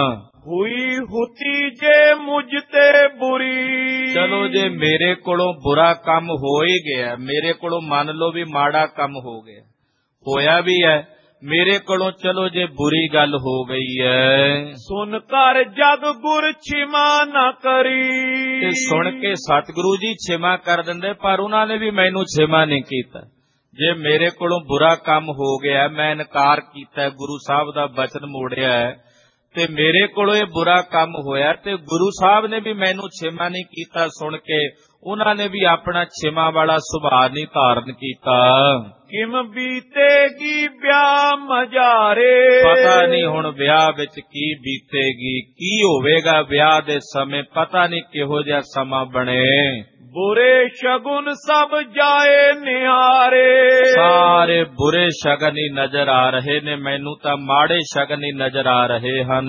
A: ਹੋਈ ਹੁਤੀ ਜੇ ਮੁਝ ਤੇ ਬੁਰੀ।
B: ਚਲੋ ਜੇ ਮੇਰੇ ਕੋਲੋਂ ਬੁਰਾ ਕੰਮ ਹੋ ਹੀ ਗਿਆ, ਮੇਰੇ ਕੋਲੋਂ ਮੰਨ ਲਓ ਵੀ ਮਾੜਾ ਕੰਮ ਹੋ ਗਿਆ, ਹੋਇਆ ਵੀ ਹੈ ਮੇਰੇ ਕੋਲੋਂ, ਚਲੋ ਜੇ ਬੁਰੀ ਗੱਲ ਹੋ ਗਈ ਹੈ।
A: ਸੁਣ ਕਰ ਜਗ ਗੁਰ ਛਿਮਾ ਨਾ ਕਰੀ।
B: ਤੇ ਸੁਣ ਕੇ ਸਤਿਗੁਰੂ ਜੀ ਛਿਮਾ ਕਰ ਦਿੰਦੇ, ਪਰ ਉਹਨਾਂ ਨੇ ਵੀ ਮੈਨੂੰ ਛਿਮਾ ਨਹੀਂ ਕੀਤਾ। ਜੇ ਮੇਰੇ ਕੋਲੋਂ ਬੁਰਾ ਕੰਮ ਹੋ ਗਿਆ, ਮੈਂ ਇਨਕਾਰ ਕੀਤਾ, ਗੁਰੂ ਸਾਹਿਬ ਦਾ ਬਚਨ ਮੋੜਿਆ ਹੈ ਤੇ ਮੇਰੇ ਕੋਲੋਂ ਇਹ ਬੁਰਾ ਕੰਮ ਹੋਇਆ ਤੇ ਗੁਰੂ ਸਾਹਿਬ ਨੇ ਵੀ ਮੈਨੂੰ ਛਿਮਾ ਨਹੀਂ ਕੀਤਾ। ਸੁਣ ਕੇ ਉਹਨਾਂ ਨੇ ਵੀ ਆਪਣਾ ਛਿਮਾ ਵਾਲਾ ਸੁਭਾਅ ਨਹੀਂ ਧਾਰਨ ਕੀਤਾ।
A: ਕਿਮ ਬੀਤੇਗੀ ਵਿਆਹ ਮਜਾਰੇ।
B: ਪਤਾ ਨਹੀਂ ਹੁਣ ਵਿਆਹ ਵਿੱਚ ਕੀ ਬੀਤੇਗੀ, ਕੀ ਹੋਵੇਗਾ ਵਿਆਹ ਦੇ ਸਮੇਂ, ਪਤਾ ਨਹੀਂ ਕਿਹੋ ਜਿਹਾ ਸਮਾਂ ਬਣੇ।
A: ਬੁਰੇ ਸ਼ਗੁਨ ਸਭ ਜਾਏ ਨਿਹਾਰੇ।
B: ਸਾਰੇ ਬੁਰੇ ਸ਼ਗਨ ਹੀ ਨਜ਼ਰ ਆ ਰਹੇ ਨੇ, ਮੈਨੂੰ ਤਾਂ ਮਾੜੇ ਸ਼ਗਨ ਹੀ ਨਜ਼ਰ ਆ ਰਹੇ ਹਨ।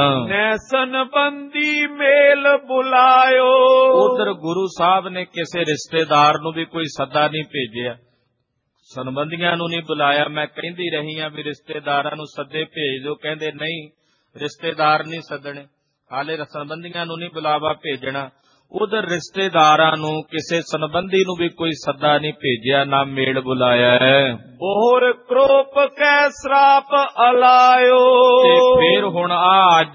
A: ਨੈਸਨ ਬੰਦੀ ਮੇਲ ਬੁਲਾਇਓ।
B: ਉਧਰ ਗੁਰੂ ਸਾਹਿਬ ਨੇ ਕਿਸੇ ਰਿਸ਼ਤੇਦਾਰ ਨੂੰ ਵੀ ਕੋਈ ਸੱਦਾ ਨਹੀਂ ਭੇਜਿਆ, ਸੰਬੰਧੀਆਂ ਨੂੰ ਨਹੀਂ ਬੁਲਾਇਆ। ਮੈਂ ਕਹਿੰਦੀ ਰਹੀ ਹਾਂ ਵੀ ਰਿਸ਼ਤੇਦਾਰਾਂ ਨੂੰ ਸੱਦੇ ਭੇਜ ਦਿਓ, ਕਹਿੰਦੇ ਨਹੀਂ ਰਿਸ਼ਤੇਦਾਰ ਨਹੀਂ ਸੱਦਣੇ, ਹਾਲੇ ਸੰਬੰਧੀਆਂ ਨੂੰ ਨਹੀਂ ਬੁਲਾਵਾ ਭੇਜਣਾ। ਉਧਰ ਰਿਸ਼ਤੇਦਾਰਾਂ ਨੂੰ ਕਿਸੇ ਸੰਬੰਧੀ ਨੂੰ ਵੀ ਕੋਈ ਸੱਦਾ ਨਹੀਂ ਭੇਜਿਆ, ਨਾ ਮੇਲ ਬੁਲਾਇਆ ਹੈ।
A: ਬੋਹਰ ਕਰੋਪ ਕੈ ਸਰਾਪ ਅਲਾਇਓ।
B: ਤੇ ਫਿਰ ਹੁਣ ਆ ਅੱਜ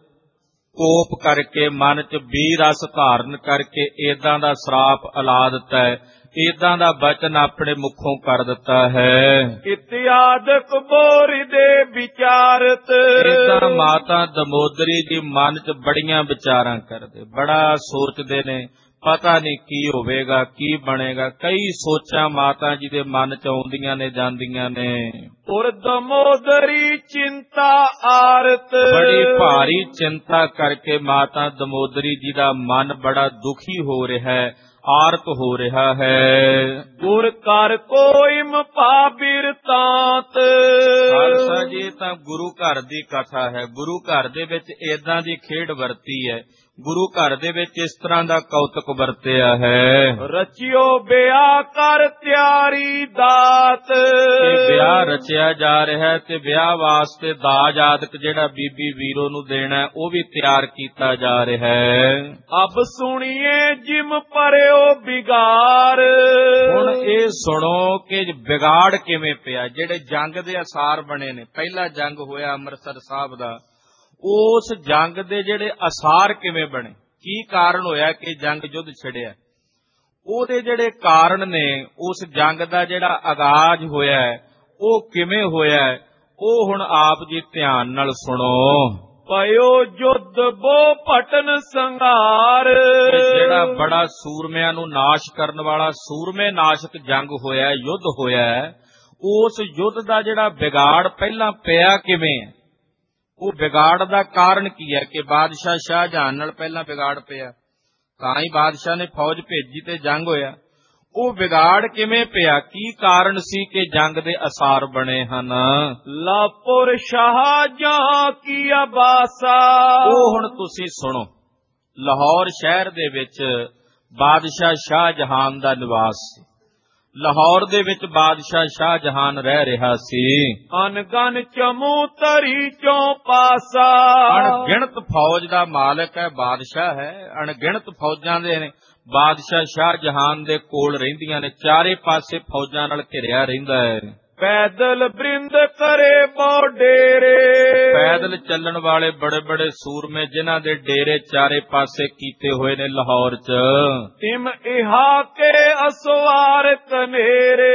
B: ਕੋਪ ਕਰਕੇ ਮਨ ਚ ਬੀਰਸ ਧਾਰਨ ਕਰਕੇ ਏਦਾਂ ਦਾ ਸਰਾਪ ਅਲਾ ਦਿੱਤਾ ਹੈ, ਏਦਾਂ ਦਾ ਬਚਨ ਆਪਣੇ ਮੁਖੋਂ ਕਰ ਦਿੱਤਾ ਹੈ।
A: ਇਤਿਆਦਕ ਬੋਰਿ ਦੇ ਵਿਚਾਰਤ।
B: ਏਦਾਂ ਮਾਤਾ ਦਮੋਦਰੀ ਜੀ ਮਨ ਚ ਬੜੀਆਂ ਵਿਚਾਰਾਂ ਕਰਦੇ, ਬੜਾ ਸੋਚਦੇ ਨੇ, ਪਤਾ ਨਹੀਂ ਕੀ ਹੋਵੇਗਾ, ਕੀ ਬਣੇਗਾ। ਕਈ ਸੋਚਾਂ ਮਾਤਾ ਜੀ ਦੇ ਮਨ ਚ ਆਉਂਦੀਆਂ ਨੇ ਜਾਂਦੀਆਂ ਨੇ।
A: ਔਰ ਦਮੋਦਰੀ ਚਿੰਤਾ ਆਰਤ।
B: ਬੜੀ ਭਾਰੀ ਚਿੰਤਾ ਕਰਕੇ ਮਾਤਾ ਦਮੋਦਰੀ ਜੀ ਦਾ ਮਨ ਬੜਾ ਦੁਖੀ ਹੋ ਰਿਹਾ ਹੈ। ਆਰਤ ਹੋ ਰਿਹਾ ਹੈ।
A: ਗੁਰ ਕਰ ਕੋਈ ਮਪਾ ਬਿਰਤਾਂਤ।
B: ਖਾਲਸਾ ਜੀ, ਤਾਂ ਗੁਰੂ ਘਰ ਦੀ ਕਥਾ ਹੈ। ਗੁਰੂ ਘਰ ਦੇ ਵਿੱਚ ਏਦਾਂ ਦੀ ਖੇਡ ਵਰਤੀ ਹੈ, ਗੁਰੂ ਘਰ ਦੇ ਵਿੱਚ ਇਸ ਤਰ੍ਹਾਂ ਦਾ ਕੌਤਕ ਵਰਤਿਆ ਹੈ।
A: ਰਚਿਓ ਵਿਆਹ ਕਰ ਤਿਆਰੀ ਦਾਤ।
B: ਇਹ ਵਿਆਹ ਰਚਿਆ ਜਾ ਰਿਹਾ ਹੈ ਤੇ ਵਿਆਹ ਵਾਸਤੇ ਦਾਜ ਆਦਿਕ ਜਿਹੜਾ ਬੀਬੀ ਵੀਰੋ ਨੂੰ ਦੇਣਾ ਉਹ ਵੀ ਤਿਆਰ ਕੀਤਾ ਜਾ ਰਿਹਾ ਹੈ।
A: ਅਬ ਸੁਣੀਏ ਜਿਮ ਪਰਿਓ ਬਿਗਾਰ।
B: ਹੁਣ ਇਹ ਸੁਣੋ ਕਿ ਵਿਗਾੜ ਕਿਵੇਂ ਪਿਆ। ਜਿਹੜੇ ਜੰਗ ਦੇ ਅਸਾਰ ਬਣੇ ਨੇ, ਪਹਿਲਾ ਜੰਗ ਹੋਇਆ ਅੰਮ੍ਰਿਤਸਰ ਸਾਹਿਬ ਦਾ, ਉਸ ਜੰਗ ਦੇ ਜਿਹੜੇ ਅਸਾਰ ਕਿਵੇਂ ਬਣੇ, ਕੀ ਕਾਰਨ ਹੋਇਆ ਕਿ ਜੰਗ ਯੁੱਧ ਛਿੜਿਆ, ਉਹਦੇ ਜਿਹੜੇ ਕਾਰਨ ਨੇ, ਉਸ ਜੰਗ ਦਾ ਜਿਹੜਾ ਆਗਾਜ਼ ਹੋਇਆ ਉਹ ਕਿਵੇਂ ਹੋਇਆ, ਉਹ ਹੁਣ ਆਪ ਜੀ ਧਿਆਨ ਨਾਲ ਸੁਣੋ।
A: ਪਇਓ ਯੁੱਧ ਬੋ ਭਟਨ ਸੰਘਾਰ।
B: ਜਿਹੜਾ ਬੜਾ ਸੂਰਮਿਆਂ ਨੂੰ ਨਾਸ਼ ਕਰਨ ਵਾਲਾ ਸੂਰਮੇ ਨਾਸ਼ਕ ਜੰਗ ਹੋਇਆ, ਯੁੱਧ ਹੋਇਆ, ਉਸ ਯੁੱਧ ਦਾ ਜਿਹੜਾ ਵਿਗਾੜ ਪਹਿਲਾਂ ਪਿਆ ਕਿਵੇਂ ਹੈ, ਉਹ ਵਿਗਾੜ ਦਾ ਕਾਰਨ ਕੀ ਹੈ ਕਿ ਬਾਦਸ਼ਾਹ ਸ਼ਾਹਜਹਾਨ ਨਾਲ ਪਹਿਲਾਂ ਵਿਗਾੜ ਪਿਆ, ਤਾਂ ਹੀ ਬਾਦਸ਼ਾਹ ਨੇ ਫੌਜ ਭੇਜੀ ਤੇ ਜੰਗ ਹੋਇਆ। ਉਹ ਵਿਗਾੜ ਕਿਵੇਂ ਪਿਆ, ਕੀ ਕਾਰਨ ਸੀ ਕਿ ਜੰਗ ਦੇ ਅਸਾਰ ਬਣੇ ਹਨ।
A: ਲਾਪੁਰ ਸ਼ਾਹਜਹਾਂ ਕੀ ਆਬਾਸਾ।
B: ਉਹ ਹੁਣ ਤੁਸੀਂ ਸੁਣੋ। ਲਾਹੌਰ ਸ਼ਹਿਰ ਦੇ ਵਿੱਚ ਬਾਦਸ਼ਾਹ ਸ਼ਾਹਜਹਾਨ ਦਾ ਨਿਵਾਸ ਸੀ। ਲਾਹੌਰ ਦੇ ਵਿੱਚ ਬਾਦਸ਼ਾਹ ਸ਼ਾਹਜਹਾਨ ਰਹਿ ਰਿਹਾ ਸੀ।
A: ਅਨਗਨ ਚਮੂ ਤਰੀ ਚੋਂ ਪਾਸਾ।
B: ਅਣਗਿਣਤ ਫੌਜ ਦਾ ਮਾਲਕ ਹੈ, ਬਾਦਸ਼ਾਹ ਹੈ। ਅਣਗਿਣਤ ਫੌਜਾਂ ਦੇ ਨੇ ਬਾਦਸ਼ਾਹ ਸ਼ਾਹਜਹਾਨ ਦੇ ਕੋਲ ਰਹਿੰਦੀਆਂ ਨੇ, ਚਾਰੇ ਪਾਸੇ ਫੌਜਾਂ ਨਾਲ ਘਿਰਿਆ ਰਹਿੰਦਾ ਹੈ।
A: ਪੈਦਲ ਬ੍ਰਿੰਦ ਕਰੇ ਬੋ ਡੇਰੇ।
B: ਪੈਦਲ ਚੱਲਣ ਵਾਲੇ ਬੜੇ ਬੜੇ ਸੂਰਮੇ ਜਿਨ੍ਹਾਂ ਦੇ ਡੇਰੇ ਚਾਰੇ ਪਾਸੇ ਕੀਤੇ ਹੋਏ ਨੇ ਲਾਹੌਰ ਚ।
A: ਤਿਮ ਇਹਾ ਕੇ ਅਸਵਾਰ ਕਨੇਰੇ।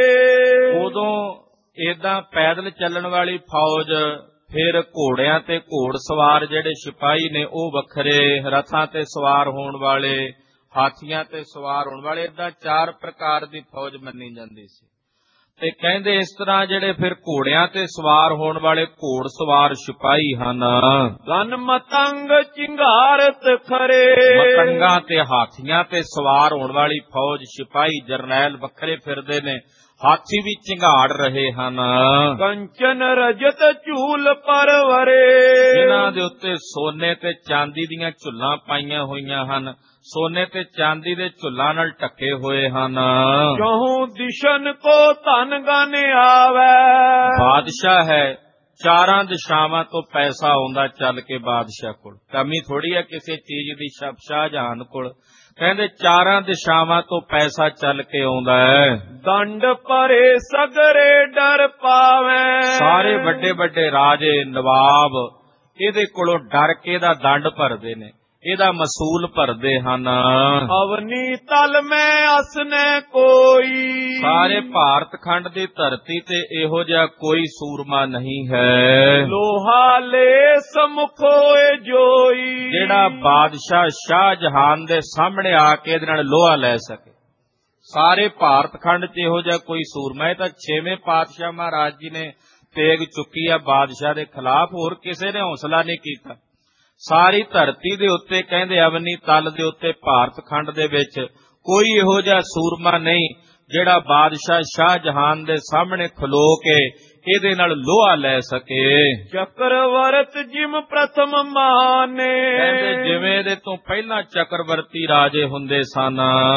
B: ਉਦੋਂ ਏਦਾਂ ਪੈਦਲ ਚੱਲਣ ਵਾਲੀ ਫੌਜ, ਫਿਰ ਘੋੜਿਆਂ ਤੇ ਘੋੜ ਸਵਾਰ ਜਿਹੜੇ ਸਿਪਾਹੀ ਨੇ ਉਹ ਵੱਖਰੇ, ਰਥਾਂ ਤੇ ਸਵਾਰ ਹੋਣ ਵਾਲੇ, ਹਾਥੀਆਂ ਤੇ ਸਵਾਰ ਹੋਣ ਵਾਲੇ, ਏਦਾਂ ਚਾਰ ਪ੍ਰਕਾਰ ਦੀ ਫੌਜ ਮੰਨੀ ਜਾਂਦੀ ਸੀ। ਤੇ ਕਹਿੰਦੇ ਇਸ ਤਰ੍ਹਾਂ ਜਿਹੜੇ ਫਿਰ ਘੋੜਿਆਂ ਤੇ ਸਵਾਰ ਹੋਣ ਵਾਲੇ ਘੋੜ ਸਵਾਰ ਸਿਪਾਹੀ ਹਨ,
A: ਗਨ ਮਤੰਗ ਚਿੰਗਾਰਤ ਖਰੇ।
B: ਮਤੰਗਾਂ ਤੇ ਹਾਥੀਆਂ ਤੇ ਸਵਾਰ ਹੋਣ ਵਾਲੀ ਫੌਜ ਸਿਪਾਹੀ ਜਰਨੈਲ ਵੱਖਰੇ ਫਿਰਦੇ ਨੇ, ਹਾਥੀ ਵੀ ਝਿੰਗਾੜ ਰਹੇ ਹਨ।
A: ਕੰਚਨ ਰਜਤ ਝੂਲ ਪਰਵਰੇ।
B: ਜਿਨ੍ਹਾਂ ਦੇ ਉੱਤੇ ਸੋਨੇ ਤੇ ਚਾਂਦੀ ਦੀਆਂ ਝੁੱਲਾਂ ਪਾਈਆਂ ਹੋਈਆਂ ਹਨ, ਸੋਨੇ ਤੇ ਚਾਂਦੀ ਦੇ ਝੁੱਲਾਂ ਨਾਲ ਢੱਕੇ ਹੋਏ ਹਨ।
A: ਚਹੂ ਦਿਸ਼ਨ ਕੋ ਧਨ ਗਨ ਆਵੇ।
B: ਬਾਦਸ਼ਾਹ ਹੈ, ਚਾਰਾਂ ਦਿਸ਼ਾਵਾਂ ਤੋਂ ਪੈਸਾ ਆਉਂਦਾ ਚੱਲ ਕੇ ਬਾਦਸ਼ਾਹ ਕੋਲ, ਕਮੀ ਥੋੜੀ ਹੈ ਕਿਸੇ ਚੀਜ਼ ਦੀ। ਸ਼ਾਹਜਹਾਨ ਕੋਲ ਕਹਿੰਦੇ ਚਾਰਾਂ ਦਿਸ਼ਾਵਾਂ ਤੋਂ ਪੈਸਾ ਚੱਲ ਕੇ ਆਉਂਦਾ ਹੈ।
A: ਦੰਡ ਭਰੇ ਸਗਰੇ ਡਰ ਪਾਵੇ। ਸਾਰੇ
B: ਵੱਡੇ ਵੱਡੇ ਰਾਜੇ ਨਵਾਬ ਇਹਦੇ ਕੋਲੋਂ ਡਰ ਕੇ ਇਹਦਾ ਦੰਡ ਭਰਦੇ ਨੇ, ਇਹਦਾ ਮਸੂਲ ਭਰਦੇ ਹਨ।
A: ਅਵਨੀ ਤਲ ਮੈਂ ਅਸਨੇ ਕੋਈ। ਸਾਰੇ
B: ਭਾਰਤ ਖੰਡ ਦੀ ਧਰਤੀ ਤੇ ਇਹੋ ਜਿਹਾ ਕੋਈ ਸੂਰਮਾ ਨਹੀਂ ਹੈ।
A: ਲੋਹਾ ਲੈ ਸਮੁਖ ਹੋਏ ਜੋਈ। ਜਿਹੜਾ
B: ਬਾਦਸ਼ਾਹ ਸ਼ਾਹਜਹਾਨ ਦੇ ਸਾਹਮਣੇ ਆ ਕੇ ਇਹਦੇ ਨਾਲ ਲੋਹਾ ਲੈ ਸਕੇ। ਸਾਰੇ ਭਾਰਤ ਖੰਡ ਚ ਇਹੋ ਜਿਹਾ ਕੋਈ ਸੂਰਮਾ। ਇਹ ਤਾਂ ਛੇਵੇਂ ਪਾਤਸ਼ਾਹ ਮਹਾਰਾਜ ਜੀ ਨੇ ਤੇਗ ਚੁੱਕੀ ਆ ਬਾਦਸ਼ਾਹ ਦੇ ਖਿਲਾਫ, ਹੋਰ ਕਿਸੇ ਨੇ ਹੌਸਲਾ ਨਹੀਂ ਕੀਤਾ। ਸਾਰੀ ਧਰਤੀ ਦੇ ਉੱਤੇ ਕਹਿੰਦੇ ਅਵਨੀ ਤਲ ਦੇ ਉੱਤੇ ਭਾਰਤ ਖੰਡ ਦੇ ਵਿੱਚ ਕੋਈ ਇਹੋ ਜਿਹਾ ਸੂਰਮਾ ਨਹੀਂ ਜਿਹੜਾ ਬਾਦਸ਼ਾਹ ਸ਼ਾਹਜਹਾਨ ਦੇ ਸਾਹਮਣੇ ਖਲੋ ਕੇ ਇਹਦੇ ਨਾਲ ਲੋਹਾ ਲੈ ਸਕੇ।
A: ਚੱਕਰਵਰਤ ਜਿਮ ਪ੍ਰਥਮ ਮਾਨੇ।
B: ਕਹਿੰਦੇ ਜਿਵੇਂ ਇਹਦੇ ਤੋਂ ਪਹਿਲਾਂ ਚੱਕਰਵਰਤੀ ਰਾਜੇ ਹੁੰਦੇ ਸਨ,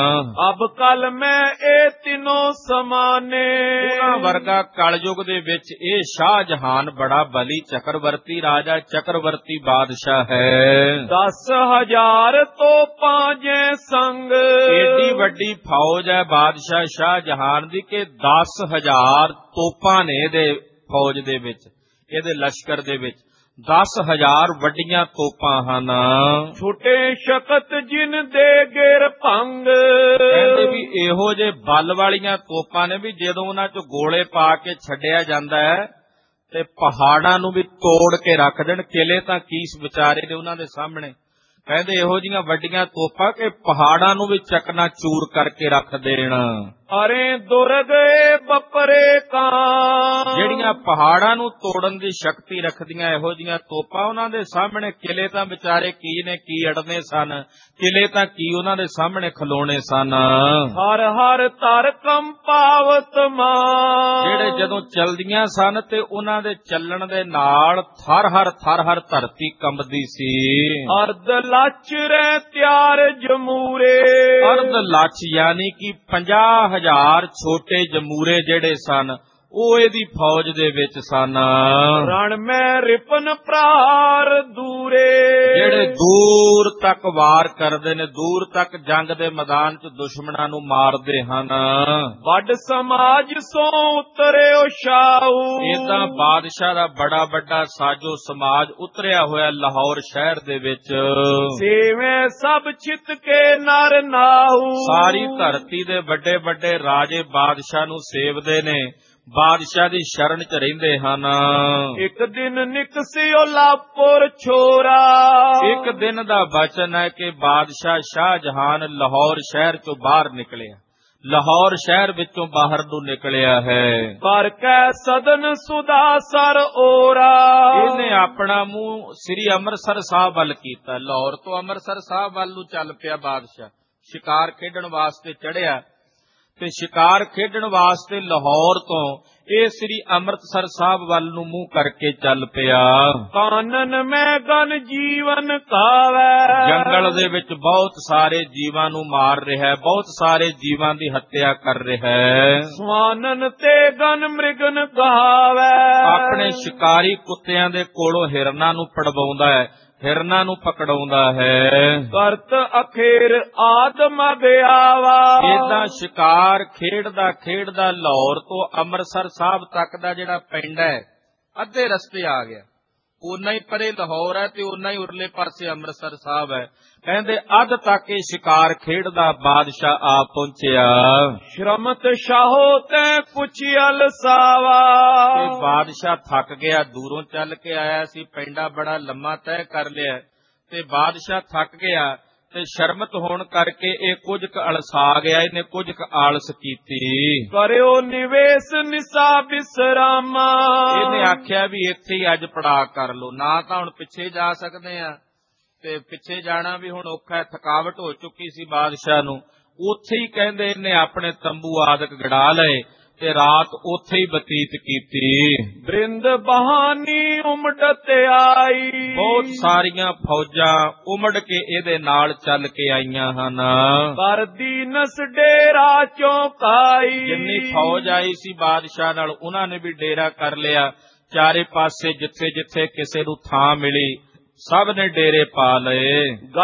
A: ਅਬ ਕਲ ਮੈਂ ਇਹ ਤਿੰਨੋਂ ਸਮਾਨੇ।
B: ਉਹਨਾਂ ਵਰਗਾ ਕਲਯੁਗ ਦੇ ਵਿੱਚ ਇਹ ਸ਼ਾਹਜਹਾਨ ਬੜਾ ਬਲੀ ਚੱਕਰਵਰਤੀ ਰਾਜਾ, ਚੱਕਰਵਰਤੀ ਬਾਦਸ਼ਾਹ ਹੈ।
A: ਦਸ ਹਜ਼ਾਰ ਤੋਪਾਂ ਜੇ ਸੰਗ।
B: ਏਡੀ ਵੱਡੀ ਫੌਜ ਹੈ ਬਾਦਸ਼ਾਹ ਸ਼ਾਹਜਹਾਨ ਦੀ ਕਿ ਦਸ ਹਜ਼ਾਰ ਤੋਪਾਂ ਨੇ ਇਹਦੇ ਫੌਜ ਦੇ ਵਿੱਚ, ਇਹਦੇ ਲਸ਼ਕਰ ਦੇ ਵਿੱਚ ਦਸ ਹਜ਼ਾਰ ਵੱਡੀਆਂ ਤੋਪਾਂ ਹਨ।
A: ਛੋਟੇ ਸ਼ਕਤ ਜਿਨ ਦੇ ਗਿਰ ਭੰਗ।
B: ਕਹਿੰਦੇ ਵੀ ਇਹੋ ਜਿਹੇ ਬਲ ਵਾਲੀਆਂ ਤੋਪਾਂ ਨੇ ਵੀ ਜਦੋਂ ਉਹਨਾਂ ਚ ਗੋਲੇ ਪਾ ਕੇ ਛੱਡਿਆ ਜਾਂਦਾ ਹੈ ਤੇ ਪਹਾੜਾਂ ਨੂੰ ਵੀ ਤੋੜ ਕੇ ਰੱਖ ਦੇਣ। ਕਿਲੇ ਤਾਂ ਕੀਸ ਵਿਚਾਰੇ ਨੇ ਉਹਨਾਂ ਦੇ ਸਾਹਮਣੇ। ਕਹਿੰਦੇ ਇਹੋ ਜਿਹੀਆਂ ਵੱਡੀਆਂ ਤੋਪਾਂ ਕਿ ਪਹਾੜਾਂ ਨੂੰ ਵੀ ਚਕਨਾ ਚੂਰ ਕਰਕੇ ਰੱਖ ਦੇਣ।
A: ਅਰੇ ਦੁਰਗੇ ਬਪਰੇ ਕਾਂ।
B: ਜਿਹੜੀਆਂ ਪਹਾੜਾਂ ਨੂੰ ਤੋੜਨ ਦੀ ਸ਼ਕਤੀ ਰੱਖਦੀਆਂ ਇਹੋ ਜੀਆਂ ਤੋਪਾਂ, ਉਹਨਾਂ ਦੇ ਸਾਹਮਣੇ ਕਿਲੇ ਤਾਂ ਵਿਚਾਰੇ ਕੀ ਨੇ, ਕੀ ਅੜਨੇ ਸਨ, ਕਿਲੇ ਤਾਂ ਕੀ ਉਹਨਾਂ ਦੇ ਸਾਹਮਣੇ ਖਲੋਣੇ ਸਨ।
A: ਹਰ ਹਰ ਧਰ ਕੰਪਾਵਤ ਮਾਂ।
B: ਜਿਹੜੇ ਜਦੋਂ ਚਲਦੀਆਂ ਸਨ ਤੇ ਉਹਨਾਂ ਦੇ ਚੱਲਣ ਦੇ ਨਾਲ ਥਰ ਹਰ ਥਰ ਹਰ ਧਰਤੀ ਕੰਬਦੀ ਸੀ।
A: ਅਰਧ ਲੱਚ ਰਹਿ ਤਿਆਰ ਜਮੂਰੇ।
B: ਅਰਧ ਲੱਚ ਯਾਨੀ ਕਿ ਪੰਜਾਹ ਹਜ਼ਾਰ ਛੋਟੇ ਜਮੂਰੇ ਜਿਹੜੇ ਸਨ ਉਹ ਇਹਦੀ ਫੌਜ ਦੇ ਵਿੱਚ ਸਨ।
A: ਰਣ ਮੈਂ ਰਿਪਨ ਪ੍ਰਹਾਰ ਦੂਰੇ।
B: ਜਿਹੜੇ ਦੂਰ ਤੱਕ ਵਾਰ ਕਰਦੇ ਨੇ, ਦੂਰ ਤੱਕ ਜੰਗ ਦੇ ਮੈਦਾਨ 'ਚ ਦੁਸ਼ਮਣਾਂ ਨੂੰ ਮਾਰਦੇ ਹਨ।
A: ਵੱਡ ਸਮਾਜ ਸੋ ਉਤਰਿਓ ਸ਼ਾਹੂ।
B: ਏਦਾਂ ਬਾਦਸ਼ਾਹ ਦਾ ਬੜਾ ਵੱਡਾ ਸਾਜੋ ਸਮਾਜ ਉਤਰਿਆ ਹੋਇਆ ਲਾਹੌਰ ਸ਼ਹਿਰ ਦੇ ਵਿੱਚ।
A: ਸੇਵੇਂ ਸਭ ਚਿਤ ਕੇ ਨਰ ਨਾਹੂ।
B: ਸਾਰੀ ਧਰਤੀ ਦੇ ਵੱਡੇ ਵੱਡੇ ਰਾਜੇ ਬਾਦਸ਼ਾਹ ਨੂੰ ਸੇਵਦੇ ਨੇ, ਬਾਦਸ਼ਾਹ ਦੀ ਸ਼ਰਨ 'ਚ ਰਹਿੰਦੇ ਹਨ।
A: ਇੱਕ ਦਿਨ ਨਿਕਸਿਓ ਲਾਪੁਰ ਛੋਰਾ।
B: ਇੱਕ ਦਿਨ ਦਾ ਬਚਨ ਹੈ ਕਿ ਬਾਦਸ਼ਾਹ ਸ਼ਾਹਜਹਾਨ ਲਾਹੌਰ ਸ਼ਹਿਰ 'ਚੋਂ ਬਾਹਰ ਨਿਕਲਿਆ, ਲਾਹੌਰ ਸ਼ਹਿਰ ਵਿੱਚੋਂ ਬਾਹਰ ਨੂੰ ਨਿਕਲਿਆ ਹੈ।
A: ਪਰ ਕੈ ਸਦਨ ਸੁਦਾਸਰ ਓਰਾ।
B: ਇਹਨੇ ਆਪਣਾ ਮੂੰਹ ਸ੍ਰੀ ਅੰਮ੍ਰਿਤਸਰ ਸਾਹਿਬ ਵੱਲ ਕੀਤਾ। ਲਾਹੌਰ ਤੋਂ ਅੰਮ੍ਰਿਤਸਰ ਸਾਹਿਬ ਵੱਲ ਨੂੰ ਚੱਲ ਪਿਆ ਬਾਦਸ਼ਾਹ, ਸ਼ਿਕਾਰ ਖੇਡਣ ਵਾਸਤੇ ਚੜਿਆ ਤੇ ਸ਼ਿਕਾਰ ਖੇਡਣ ਵਾਸਤੇ ਲਾਹੌਰ ਤੋਂ ਇਹ ਸ੍ਰੀ ਅੰਮ੍ਰਿਤਸਰ ਸਾਹਿਬ ਵੱਲ ਨੂੰ ਮੂੰਹ ਕਰਕੇ ਚੱਲ ਪਿਆ।
A: ਕਾਨਨ ਮੈਂ ਗਨ ਜੀਵਨ ਕਾਵੈ।
B: ਜੰਗਲ ਦੇ ਵਿੱਚ ਬਹੁਤ ਸਾਰੇ ਜੀਵਾਂ ਨੂੰ ਮਾਰ ਰਿਹਾ ਹੈ, ਬਹੁਤ ਸਾਰੇ ਜੀਵਾਂ ਦੀ ਹੱਤਿਆ ਕਰ ਰਿਹਾ ਹੈ।
A: ਸਵਾਨਨ ਤੇ ਗਨ ਮ੍ਰਿਗਨ ਗਾਵੈ। ਆਪਣੇ
B: ਸ਼ਿਕਾਰੀ ਕੁੱਤਿਆਂ ਦੇ ਕੋਲੋਂ ਹਿਰਨਾਂ ਨੂੰ ਪੜਵਾਉਂਦਾ ਹੈ, ਹਿਰਨਾਂ ਨੂੰ ਪਕੜਾਉਂਦਾ ਹੈ।
A: ਕਰਤ ਅਖੇਰ ਆਦਮ ਗਿਆਵਾ।
B: ਏਦਾਂ ਸ਼ਿਕਾਰ ਖੇਡਦਾ ਖੇਡਦਾ ਲਾਹੌਰ ਤੋਂ ਅੰਮ੍ਰਿਤਸਰ ਸਾਹਿਬ ਤੱਕ ਦਾ ਜਿਹੜਾ ਪਿੰਡ ਹੈ ਅੱਧੇ ਰਸਤੇ ਆ ਗਿਆ। ਉਨਾ ਹੀ ਪਰੇ ਲਾਹੌਰ ਹੈ ਤੇ ਉਨਾ ਹੀ ਉਰਲੇ ਪਾਸੇ ਅੰਮ੍ਰਿਤਸਰ ਸਾਹਿਬ ਹੈ। ਕਹਿੰਦੇ ਅੱਧ ਤੱਕ ਇਹ ਸ਼ਿਕਾਰ ਖੇਡਦਾ ਬਾਦਸ਼ਾਹ ਆ ਪਹੁੰਚਿਆ।
A: ਸ਼ਰਮਤ ਸ਼ਾਹੋ ਤੈ ਪੁੱਛਿਅਲ ਸਾਵਾ।
B: ਤੇ ਬਾਦਸ਼ਾਹ ਥੱਕ ਗਿਆ, ਦੂਰੋਂ ਚੱਲ ਕੇ ਆਇਆ ਸੀ, ਪਿੰਡਾ ਬੜਾ ਲੰਮਾ ਤੈਅ ਕਰ ਲਿਆ ਤੇ ਬਾਦਸ਼ਾਹ ਥੱਕ ਗਿਆ ਤੇ ਸ਼ਰਮਤ ਹੋਣ ਕਰਕੇ ਇਹ ਕੁਝ ਕੁ ਅਲਸਾ ਗਿਆ, ਇਹਨੇ ਕੁਝ ਕੁ ਆਲਸ ਕੀਤੀ।
A: ਕਰਿਓ ਨਿਵੇਸ਼ ਨਿਸਾ ਬਿਸਰਾਮਾ।
B: ਇਹਨੇ ਆਖਿਆ ਵੀ ਇੱਥੇ ਹੀ ਅੱਜ ਪੜਾਅ ਕਰ ਲੋ, ਨਾ ਤਾਂ ਹੁਣ ਪਿੱਛੇ ਜਾ ਸਕਦੇ ਆ ਤੇ ਪਿੱਛੇ ਜਾਣਾ ਵੀ ਹੁਣ ਔਖਾ ਹੈ, ਥਕਾਵਟ ਹੋ ਚੁੱਕੀ ਸੀ ਬਾਦਸ਼ਾਹ ਨੂੰ। ਉੱਥੇ ਹੀ ਕਹਿੰਦੇ ਇਹਨੇ ਆਪਣੇ ਤੰਬੂ ਆਦਿਕ ਗੜਾ ਲਏ ਤੇ ਰਾਤ ਉੱਥੇ ਹੀ ਬਤੀਤ ਕੀਤੀ।
A: ਬ੍ਰਿੰਦ ਬਹਾਨੀ ਉਮੜਤ ਆਈ।
B: ਬਹੁਤ ਸਾਰੀਆਂ ਫੌਜਾਂ ਉਮੜ ਕੇ ਇਹਦੇ ਨਾਲ ਚੱਲ ਕੇ ਆਈਆਂ ਹਨ।
A: ਕਰਦੀ ਨਸ ਡੇਰਾ ਚੌਕਾਈ।
B: ਜਿੰਨੀ ਫੌਜ ਆਈ ਸੀ ਬਾਦਸ਼ਾਹ ਨਾਲ ਉਹਨਾਂ ਨੇ ਵੀ ਡੇਰਾ ਕਰ ਲਿਆ। ਚਾਰੇ ਪਾਸੇ ਜਿੱਥੇ ਜਿੱਥੇ ਕਿਸੇ ਨੂੰ ਥਾਂ ਮਿਲੀ ਸਭ ਨੇ ਡੇਰੇ ਪਾ ਲਏ।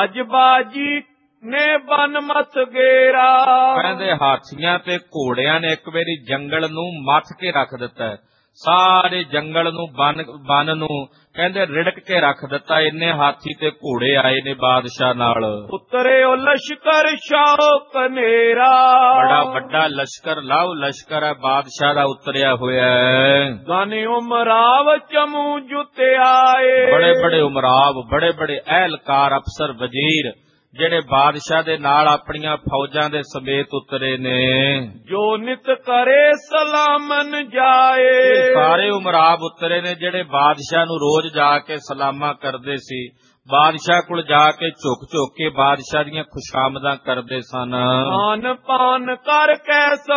A: ਗੱਜਬਾਜੀ ਨੇ ਬਨ ਮਥ ਗੇਰਾ।
B: ਕਹਿੰਦੇ ਹਾਥੀਆਂ ਤੇ ਘੋੜਿਆਂ ਨੇ ਇੱਕ ਵਾਰੀ ਜੰਗਲ ਨੂੰ ਮੱਥ ਕੇ ਰੱਖ ਦਿੱਤਾ, ਸਾਰੇ ਜੰਗਲ ਨੂੰ ਬਨ ਬਨ ਨੂੰ ਕਹਿੰਦੇ ਰਿੜਕ ਕੇ ਰੱਖ ਦਿੱਤਾ। ਇੰਨੇ ਹਾਥੀ ਤੇ ਘੋੜੇ ਆਏ ਨੇ ਬਾਦਸ਼ਾਹ ਨਾਲ।
A: ਉਤਰੇ ਉਹ ਲਸ਼ਕਰ ਸ਼ਾਹ ਕਨੇਰਾ।
B: ਬੜਾ ਵੱਡਾ ਲਸ਼ਕਰ, ਲਾਓ ਲਸ਼ਕਰ ਹੈ ਬਾਦਸ਼ਾਹ ਦਾ ਉਤਰਿਆ ਹੋਇਆ ਹੈ।
A: ਗਾਨੇ ਉਮਰਾਵ ਚਮੂ ਜੁੱਤੇ ਆਏ। ਬੜੇ
B: ਬੜੇ ਉਮਰਾਵ, ਬੜੇ ਬੜੇ ਅਹਿਲਕਾਰ, ਅਫਸਰ, ਵਜ਼ੀਰ ਜਿਹੜੇ ਬਾਦਸ਼ਾਹ ਦੇ ਨਾਲ ਆਪਣੀਆਂ ਫੌਜਾਂ ਦੇ ਸਮੇਤ ਉਤਰੇ ਨੇ।
A: ਜੋ ਨਿਤ ਕਰੇ ਸਲਾਮਨ ਜਾਏ।
B: ਸਾਰੇ ਉਮਰਾਬ ਉਤਰੇ ਨੇ ਜਿਹੜੇ ਬਾਦਸ਼ਾਹ ਨੂੰ ਰੋਜ਼ ਜਾ ਕੇ ਸਲਾਮਾਂ ਕਰਦੇ ਸੀ, ਬਾਦਸ਼ਾਹ ਕੋਲ ਜਾ ਕੇ ਝੁਕ ਝੁਕ ਕੇ ਬਾਦਸ਼ਾਹ ਦੀਆਂ ਖੁਸ਼ਾਮਦਾਂ ਕਰਦੇ ਸਨ।
A: ਖਾਨ ਪਾਨ ਕਰਕੇ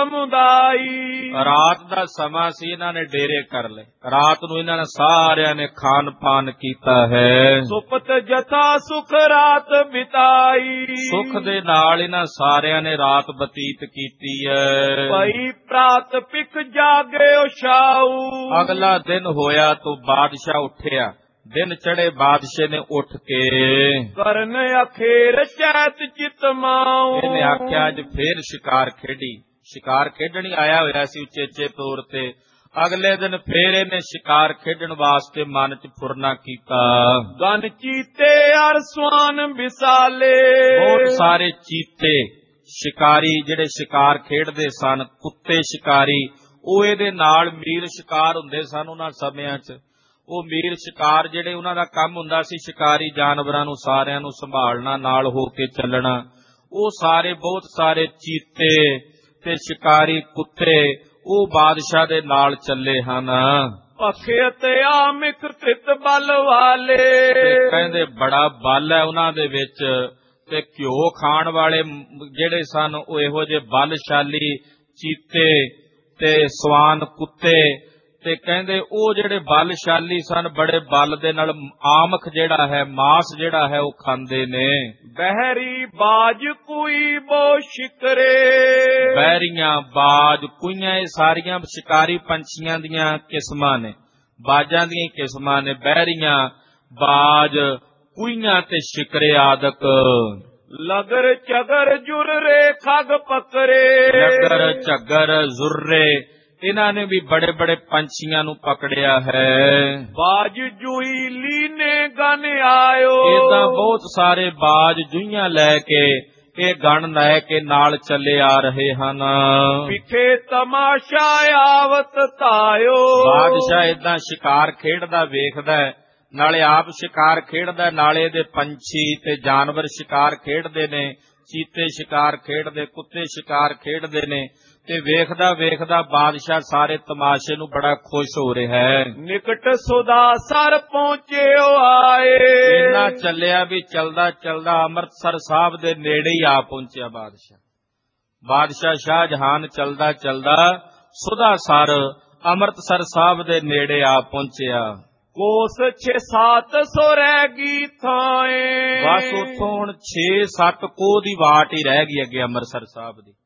A: ਸਮੁਦਾਈ। ਰਾਤ
B: ਦਾ ਸਮਾਂ ਸੀ, ਇਹਨਾਂ ਨੇ ਡੇਰੇ ਕਰ ਲਏ। ਰਾਤ ਨੂੰ ਇਹਨਾਂ ਨੇ ਸਾਰਿਆਂ ਨੇ ਖਾਨ ਪਾਨ ਕੀਤਾ ਹੈ।
A: ਸੁਪਤ ਜਥਾ ਸੁਖ ਰਾਤ ਬਿਤਾਈ।
B: ਸੁਖ ਦੇ ਨਾਲ ਇਹਨਾਂ ਸਾਰਿਆਂ ਨੇ ਰਾਤ ਬਤੀਤ ਕੀਤੀ ਹੈ।
A: ਭਾਈ ਪ੍ਰਾਤ ਪਿਕ ਜਾਗੇ ਸ਼ਾਹੂ।
B: ਅਗਲਾ ਦਿਨ ਹੋਇਆ ਤਾਂ ਬਾਦਸ਼ਾਹ ਉੱਠਿਆ। ਦਿਨ ਚੜੇ ਬਾਦਸ਼ਾਹ ਨੇ ਉੱਠ ਕੇ
A: ਕਰਨ ਅਖੇਰ ਚੈਤ ਚਿਤ ਮਾਉ।
B: ਇਹਨੇ ਆਖਿਆ ਅੱਜ ਫੇਰ ਸ਼ਿਕਾਰ ਖੇਡੀ, ਸ਼ਿਕਾਰ ਖੇਡਣ ਆਇਆ ਹੋਇਆ ਸੀ ਉਚੇਚੇ ਤੌਰ ਤੇ। ਅਗਲੇ ਦਿਨ ਫੇਰ ਇਹਨੇ ਸ਼ਿਕਾਰ ਖੇਡਣ ਵਾਸਤੇ ਮਨ ਚ ਫੁਰਨਾ ਕੀਤਾ।
A: ਗਨ ਚੀਤੇ ਅਰ ਸਵਾਨ ਵਿਸਾਲੇ।
B: ਬਹੁਤ ਸਾਰੇ ਚੀਤੇ ਸ਼ਿਕਾਰੀ ਜਿਹੜੇ ਸ਼ਿਕਾਰ ਖੇਡਦੇ ਸਨ, ਕੁੱਤੇ ਸ਼ਿਕਾਰੀ, ਉਹ ਇਹਦੇ ਨਾਲ ਮੀਰ ਸ਼ਿਕਾਰ ਹੁੰਦੇ ਸਨ ਉਹਨਾਂ ਸਮਿਆਂ ਚ। ਉਹ ਮੀਰ ਸ਼ਿਕਾਰ ਜਿਹੜੇ ਉਹਨਾਂ ਦਾ ਕੰਮ ਹੁੰਦਾ ਸੀ ਸ਼ਿਕਾਰੀ ਜਾਨਵਰਾਂ ਨੂੰ ਸਾਰਿਆਂ ਨੂੰ ਸੰਭਾਲਣਾ, ਨਾਲ ਹੋ ਕੇ ਚੱਲਣਾ। ਉਹ ਸਾਰੇ ਬਹੁਤ ਸਾਰੇ ਚੀਤੇ ਤੇ ਸ਼ਿਕਾਰੀ ਕੁੱਤੇ ਉਹ ਬਾਦਸ਼ਾਹ ਦੇ ਨਾਲ ਚੱਲੇ ਹਨ।
A: ਭਖੇ ਤੇ ਆਮਿਕ ਕ੍ਰਿਤ ਬਲ ਵਾਲੇ,
B: ਤੇ ਕਹਿੰਦੇ ਬੜਾ ਬਲ ਹੈ ਉਹਨਾਂ ਦੇ ਵਿੱਚ, ਤੇ ਘਿਓ ਖਾਣ ਵਾਲੇ ਜਿਹੜੇ ਸਨ ਉਹ ਇਹੋ ਜਿਹੇ ਬਲਸ਼ਾਲੀ ਚੀਤੇ ਤੇ ਸਵਾਨ ਕੁੱਤੇ, ਤੇ ਕਹਿੰਦੇ ਉਹ ਜਿਹੜੇ ਬਲਸ਼ਾਲੀ ਸਨ ਬੜੇ ਬਲ ਦੇ ਨਾਲ ਆਮਖ ਜਿਹੜਾ ਹੈ, ਮਾਸ ਜਿਹੜਾ ਹੈ ਉਹ ਖਾਂਦੇ ਨੇ।
A: ਬਹਿਰੀ ਬਾਜ ਕੋਈ ਬੋ ਸ਼ਿਕਰੇ,
B: ਬਹਿਰੀਆਂ ਬਾਜ ਕੁਈਆਂ ਇਹ ਸਾਰੀਆਂ ਸ਼ਿਕਾਰੀ ਪੰਛੀਆਂ ਦੀਆਂ ਕਿਸਮਾਂ ਨੇ, ਬਾਜਾਂ ਦੀਆਂ ਕਿਸਮਾਂ ਨੇ, ਬਹਿਰੀਆਂ ਬਾਜ ਕੁਈਆਂ ਤੇ ਸ਼ਿਕਰੇ ਆਦਿਕ।
A: ਲਗਰ ਝਗਰ ਜੁਰਰੇ ਖਗ ਪਕਰੇ,
B: ਲਗਰ ਝਗਰ ਜ਼ੁਰਰੇ ਇਹਨਾਂ ਨੇ ਵੀ ਬੜੇ ਬੜੇ ਪੰਛੀਆਂ ਨੂੰ ਪਕੜਿਆ ਹੈ।
A: ਬਾਜ ਜੂਈ ਲੀਨੇ ਗਨ ਆਇਓ,
B: ਏਦਾਂ ਬਹੁਤ ਸਾਰੇ ਬਾਜ ਜੂਈਆਂ ਲੈ ਕੇ ਇਹ ਗਣ ਲੈ ਕੇ ਨਾਲ ਚੱਲੇ ਆ ਰਹੇ ਹਨ।
A: ਪਿੱਛੇ ਤਮਾਸ਼ਾ ਆਵਤ ਤਾਇਓ,
B: ਬਾਦਸ਼ਾਹ ਏਦਾਂ ਸ਼ਿਕਾਰ ਖੇਡਦਾ ਵੇਖਦਾ, ਨਾਲੇ ਆਪ ਸ਼ਿਕਾਰ ਖੇਡਦਾ, ਨਾਲੇ ਇਹਦੇ ਪੰਛੀ ਤੇ ਜਾਨਵਰ ਸ਼ਿਕਾਰ ਖੇਡਦੇ ਨੇ, ਚੀਤੇ ਸ਼ਿਕਾਰ ਖੇਡਦੇ, ਕੁੱਤੇ ਸ਼ਿਕਾਰ ਖੇਡਦੇ ਨੇ, ਤੇ ਵੇਖਦਾ ਵੇਖਦਾ ਬਾਦਸ਼ਾਹ ਸਾਰੇ ਤਮਾਸ਼ੇ ਨੂੰ ਬੜਾ ਖੁਸ਼ ਹੋ ਰਿਹਾ ਹੈ।
A: ਨਿਕਟ ਸੁਦਾ ਸਰ ਪਹੁੰਚਿਓ ਆਏ,
B: ਇੰਨਾ ਚੱਲਿਆ ਵੀ ਚਲਦਾ ਚਲਦਾ ਅੰਮ੍ਰਿਤਸਰ ਸਾਹਿਬ ਦੇ ਨੇੜੇ ਹੀ ਆ ਪਹੁੰਚਿਆ ਬਾਦਸ਼ਾਹ। ਬਾਦਸ਼ਾਹ ਸ਼ਾਹਜਹਾਨ ਚਲਦਾ ਚਲਦਾ ਸੁਦਾ ਸਰ ਅੰਮ੍ਰਿਤਸਰ ਸਾਹਿਬ ਦੇ ਨੇੜੇ ਆ ਪਹੁੰਚਿਆ।
A: ਕੋਸ ਛੇ ਸੱਤ ਸੌ ਰਹਿ ਗਈ ਥਾਏ,
B: ਬਸ ਉੱਥੋਂ ਹੁਣ ਛੇ ਸੱਤ ਕੋਹ ਦੀ ਵਾਟ ਹੀ ਰਹਿ ਗਈ ਅੱਗੇ ਅੰਮ੍ਰਿਤਸਰ ਸਾਹਿਬ ਦੀ।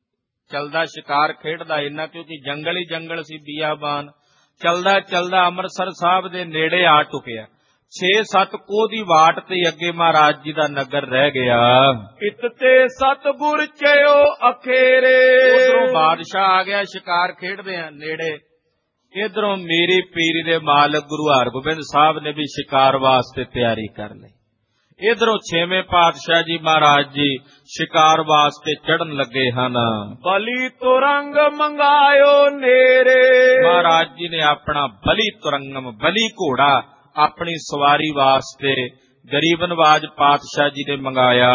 B: ਚਲਦਾ ਸ਼ਿਕਾਰ ਖੇਡਦਾ ਇੰਨਾ, ਕਿਉਂਕਿ ਜੰਗਲ ਹੀ ਜੰਗਲ ਸੀ, ਬੀਆਬਾਨ। ਚਲਦਾ ਚਲਦਾ ਅੰਮ੍ਰਿਤਸਰ ਸਾਹਿਬ ਦੇ ਨੇੜੇ ਆ ਟੁਕਿਆ। ਛੇ ਸੱਤ ਕੋਹ ਦੀ ਵਾਟ ਤੇ ਅੱਗੇ ਮਹਾਰਾਜ ਜੀ ਦਾ ਨਗਰ ਰਹਿ ਗਿਆ।
A: ਇਤ ਤੇ ਸਤਿਗੁਰ ਚਿਓ ਅਖੇਰੇ,
B: ਉਧਰੋਂ ਬਾਦਸ਼ਾਹ ਆ ਗਿਆ ਸ਼ਿਕਾਰ ਖੇਡਦੇ ਆ ਨੇੜੇ, ਇਧਰੋਂ ਮੀਰੀ ਪੀਰੀ ਦੇ ਮਾਲਕ ਗੁਰੂ ਹਰਗੋਬਿੰਦ ਸਾਹਿਬ ਨੇ ਵੀ ਸ਼ਿਕਾਰ ਵਾਸਤੇ ਤਿਆਰੀ ਕਰ ਲਈ। ਇਧਰੋਂ ਛੇਵੇਂ ਪਾਤਸ਼ਾਹ ਜੀ ਮਹਾਰਾਜ ਜੀ ਸ਼ਿਕਾਰ ਵਾਸਤੇ ਚੜਨ ਲੱਗੇ ਹਨ।
A: ਬਲੀ ਤੁਰੰਗ ਮੰਗਾਇਓ ਨੇਰੇ,
B: ਮਹਾਰਾਜ ਜੀ ਨੇ ਆਪਣਾ ਬਲੀ ਤੁਰੰਗਮ ਬਲੀ ਘੋੜਾ ਆਪਣੀ ਸਵਾਰੀ ਵਾਸਤੇ ਗਰੀਬ ਨਵਾਜ ਪਾਤਸ਼ਾਹ ਜੀ ਨੇ ਮੰਗਾਇਆ।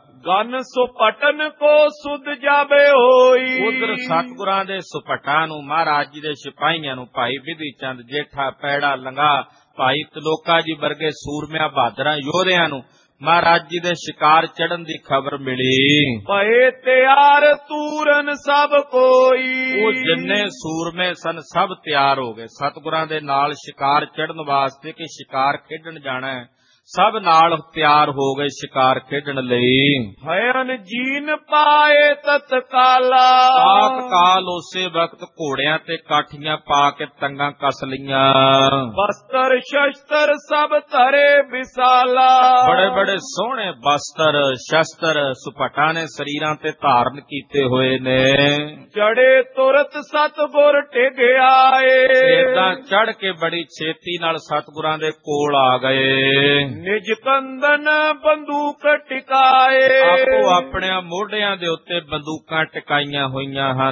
A: ਗਨ ਸੁਪਟਨ ਕੋ ਸੁਧ ਜਾਵੇ ਹੋਈ,
B: ਉਧਰ ਸਤਿਗੁਰਾਂ ਦੇ ਸੁਪਟਾਂ ਨੂੰ, ਮਹਾਰਾਜ ਜੀ ਦੇ ਸਿਪਾਹੀਆਂ ਨੂੰ, ਭਾਈ ਬਿਧੀ ਚੰਦ ਜੇਠਾ, ਪੈੜਾ ਲੰਗਾ, ਭਾਈ ਤਲੋਕਾ ਜੀ ਵਰਗੇ ਸੂਰਮਿਆਂ ਬਹਾਦਰਾਂ ਯੋਧਿਆਂ ਨੂੰ ਮਹਾਰਾਜ ਜੀ ਦੇ ਸ਼ਿਕਾਰ ਚੜਨ ਦੀ ਖਬਰ ਮਿਲੀ।
A: ਪਏ ਤਿਆਰ ਤੂਰਨ ਸਭ ਕੋਈ,
B: ਉਹ ਜਿੰਨੇ ਸੂਰਮੇ ਸਨ ਸਭ ਤਿਆਰ ਹੋ ਗਏ ਸਤਿਗੁਰਾਂ ਦੇ ਨਾਲ ਸ਼ਿਕਾਰ ਚੜਨ ਵਾਸਤੇ ਕਿ ਸ਼ਿਕਾਰ ਖੇਡਣ ਜਾਣਾ ਹੈ। ਸਭ ਨਾਲ ਤਿਆਰ ਹੋ ਗਏ ਸ਼ਿਕਾਰ ਖੇਡਣ ਲਈ।
A: ਹਯਨ ਜੀਨ ਪਾਏ ਤਤਕਾਲਾ,
B: ਪਾਕ ਕਾਲ ਉਸੇ ਵਕਤ ਘੋੜਿਆਂ ਤੇ ਕਾਠੀਆਂ ਪਾ ਕੇ ਟੰਗਾਂ ਕੱਸ ਲਈਆਂ।
A: ਬਸਤਰ ਸ਼ਸਤਰ ਸਭ ਧਰੇ ਵਿਸਾਲਾ,
B: ਬੜੇ ਬੜੇ ਸੋਹਣੇ ਬਸਤਰ ਸ਼ਸਤਰ ਸੁਪਟਾਂ ਨੇ ਸਰੀਰਾਂ ਤੇ ਧਾਰਨ ਕੀਤੇ ਹੋਏ ਨੇ।
A: ਚੜੇ ਤੁਰਤ ਸਤਿਗੁਰ ਟਿਕ ਆਏ,
B: ਏਦਾਂ ਚੜ ਕੇ ਬੜੀ ਛੇਤੀ ਨਾਲ ਸਤਿਗੁਰਾਂ ਦੇ ਕੋਲ ਆ ਗਏ।
A: ਨਿਜ ਕੰਦਨ ਬੰਦੂਕ ਟਿਕਾਏ,
B: ਆਪੋ ਆਪਣੇ ਮੋਢਿਆਂ ਦੇ ਉੱਤੇ ਬੰਦੂਕਾਂ ਟਿਕਾਈਆਂ ਹੋਈਆਂ ਹਨ।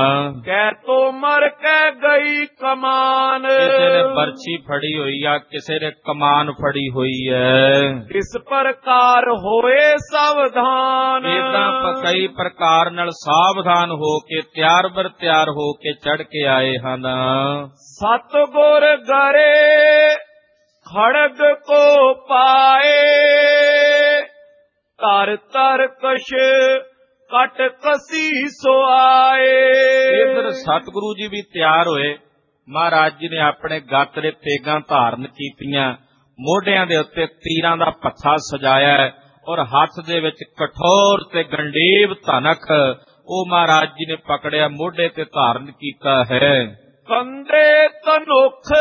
A: ਕਹਿ ਤੋ ਮਰ ਕੇ ਗਈ ਕਮਾਨ,
B: ਕਿਸੇ ਨੇ ਬਰਛੀ ਫੜੀ ਹੋਈ ਆ, ਕਿਸੇ ਨੇ ਕਮਾਨ ਫੜੀ ਹੋਈ ਹੈ।
A: ਇਸ ਪ੍ਰਕਾਰ ਹੋਏ ਸਾਵਧਾਨ,
B: ਏਦਾਂ ਕਈ ਪ੍ਰਕਾਰ ਨਾਲ ਸਾਵਧਾਨ ਹੋ ਕੇ ਤਿਆਰ ਬਰ ਤਿਆਰ ਹੋ ਕੇ ਚੜ ਕੇ ਆਏ ਹਨ।
A: ਸਤਿਗੁਰ ਗਰੇ ਖੜਗ ਕੋ ਪਾਏ, ਤਰ ਤਰ ਕਸ਼ ਕਟ ਕਸੀ ਸੋ ਆਏ।
B: ਇਧਰ ਸਤਿਗੁਰੂ ਜੀ ਵੀ ਤਿਆਰ ਹੋਏ। ਮਹਾਰਾਜ ਜੀ ਨੇ ਆਪਣੇ ਗੱਤ ਦੇ ਤੇਗਾਂ ਧਾਰਨ ਕੀਤੀਆਂ, ਮੋਢਿਆਂ ਦੇ ਉੱਤੇ ਤੀਰਾਂ ਦਾ ਪੱਥਾ ਸਜਾਇਆ ਹੈ, ਔਰ ਹੱਥ ਦੇ ਵਿੱਚ ਕਠੋਰ ਤੇ ਗੰਢੀਵ ਧਨਖ ਉਹ ਮਹਾਰਾਜ ਜੀ ਨੇ ਪਕੜਿਆ, ਮੋਢੇ ਤੇ ਧਾਰਨ ਕੀਤਾ ਹੈ।
A: ਕੰਦੇ ਤਨੁਖ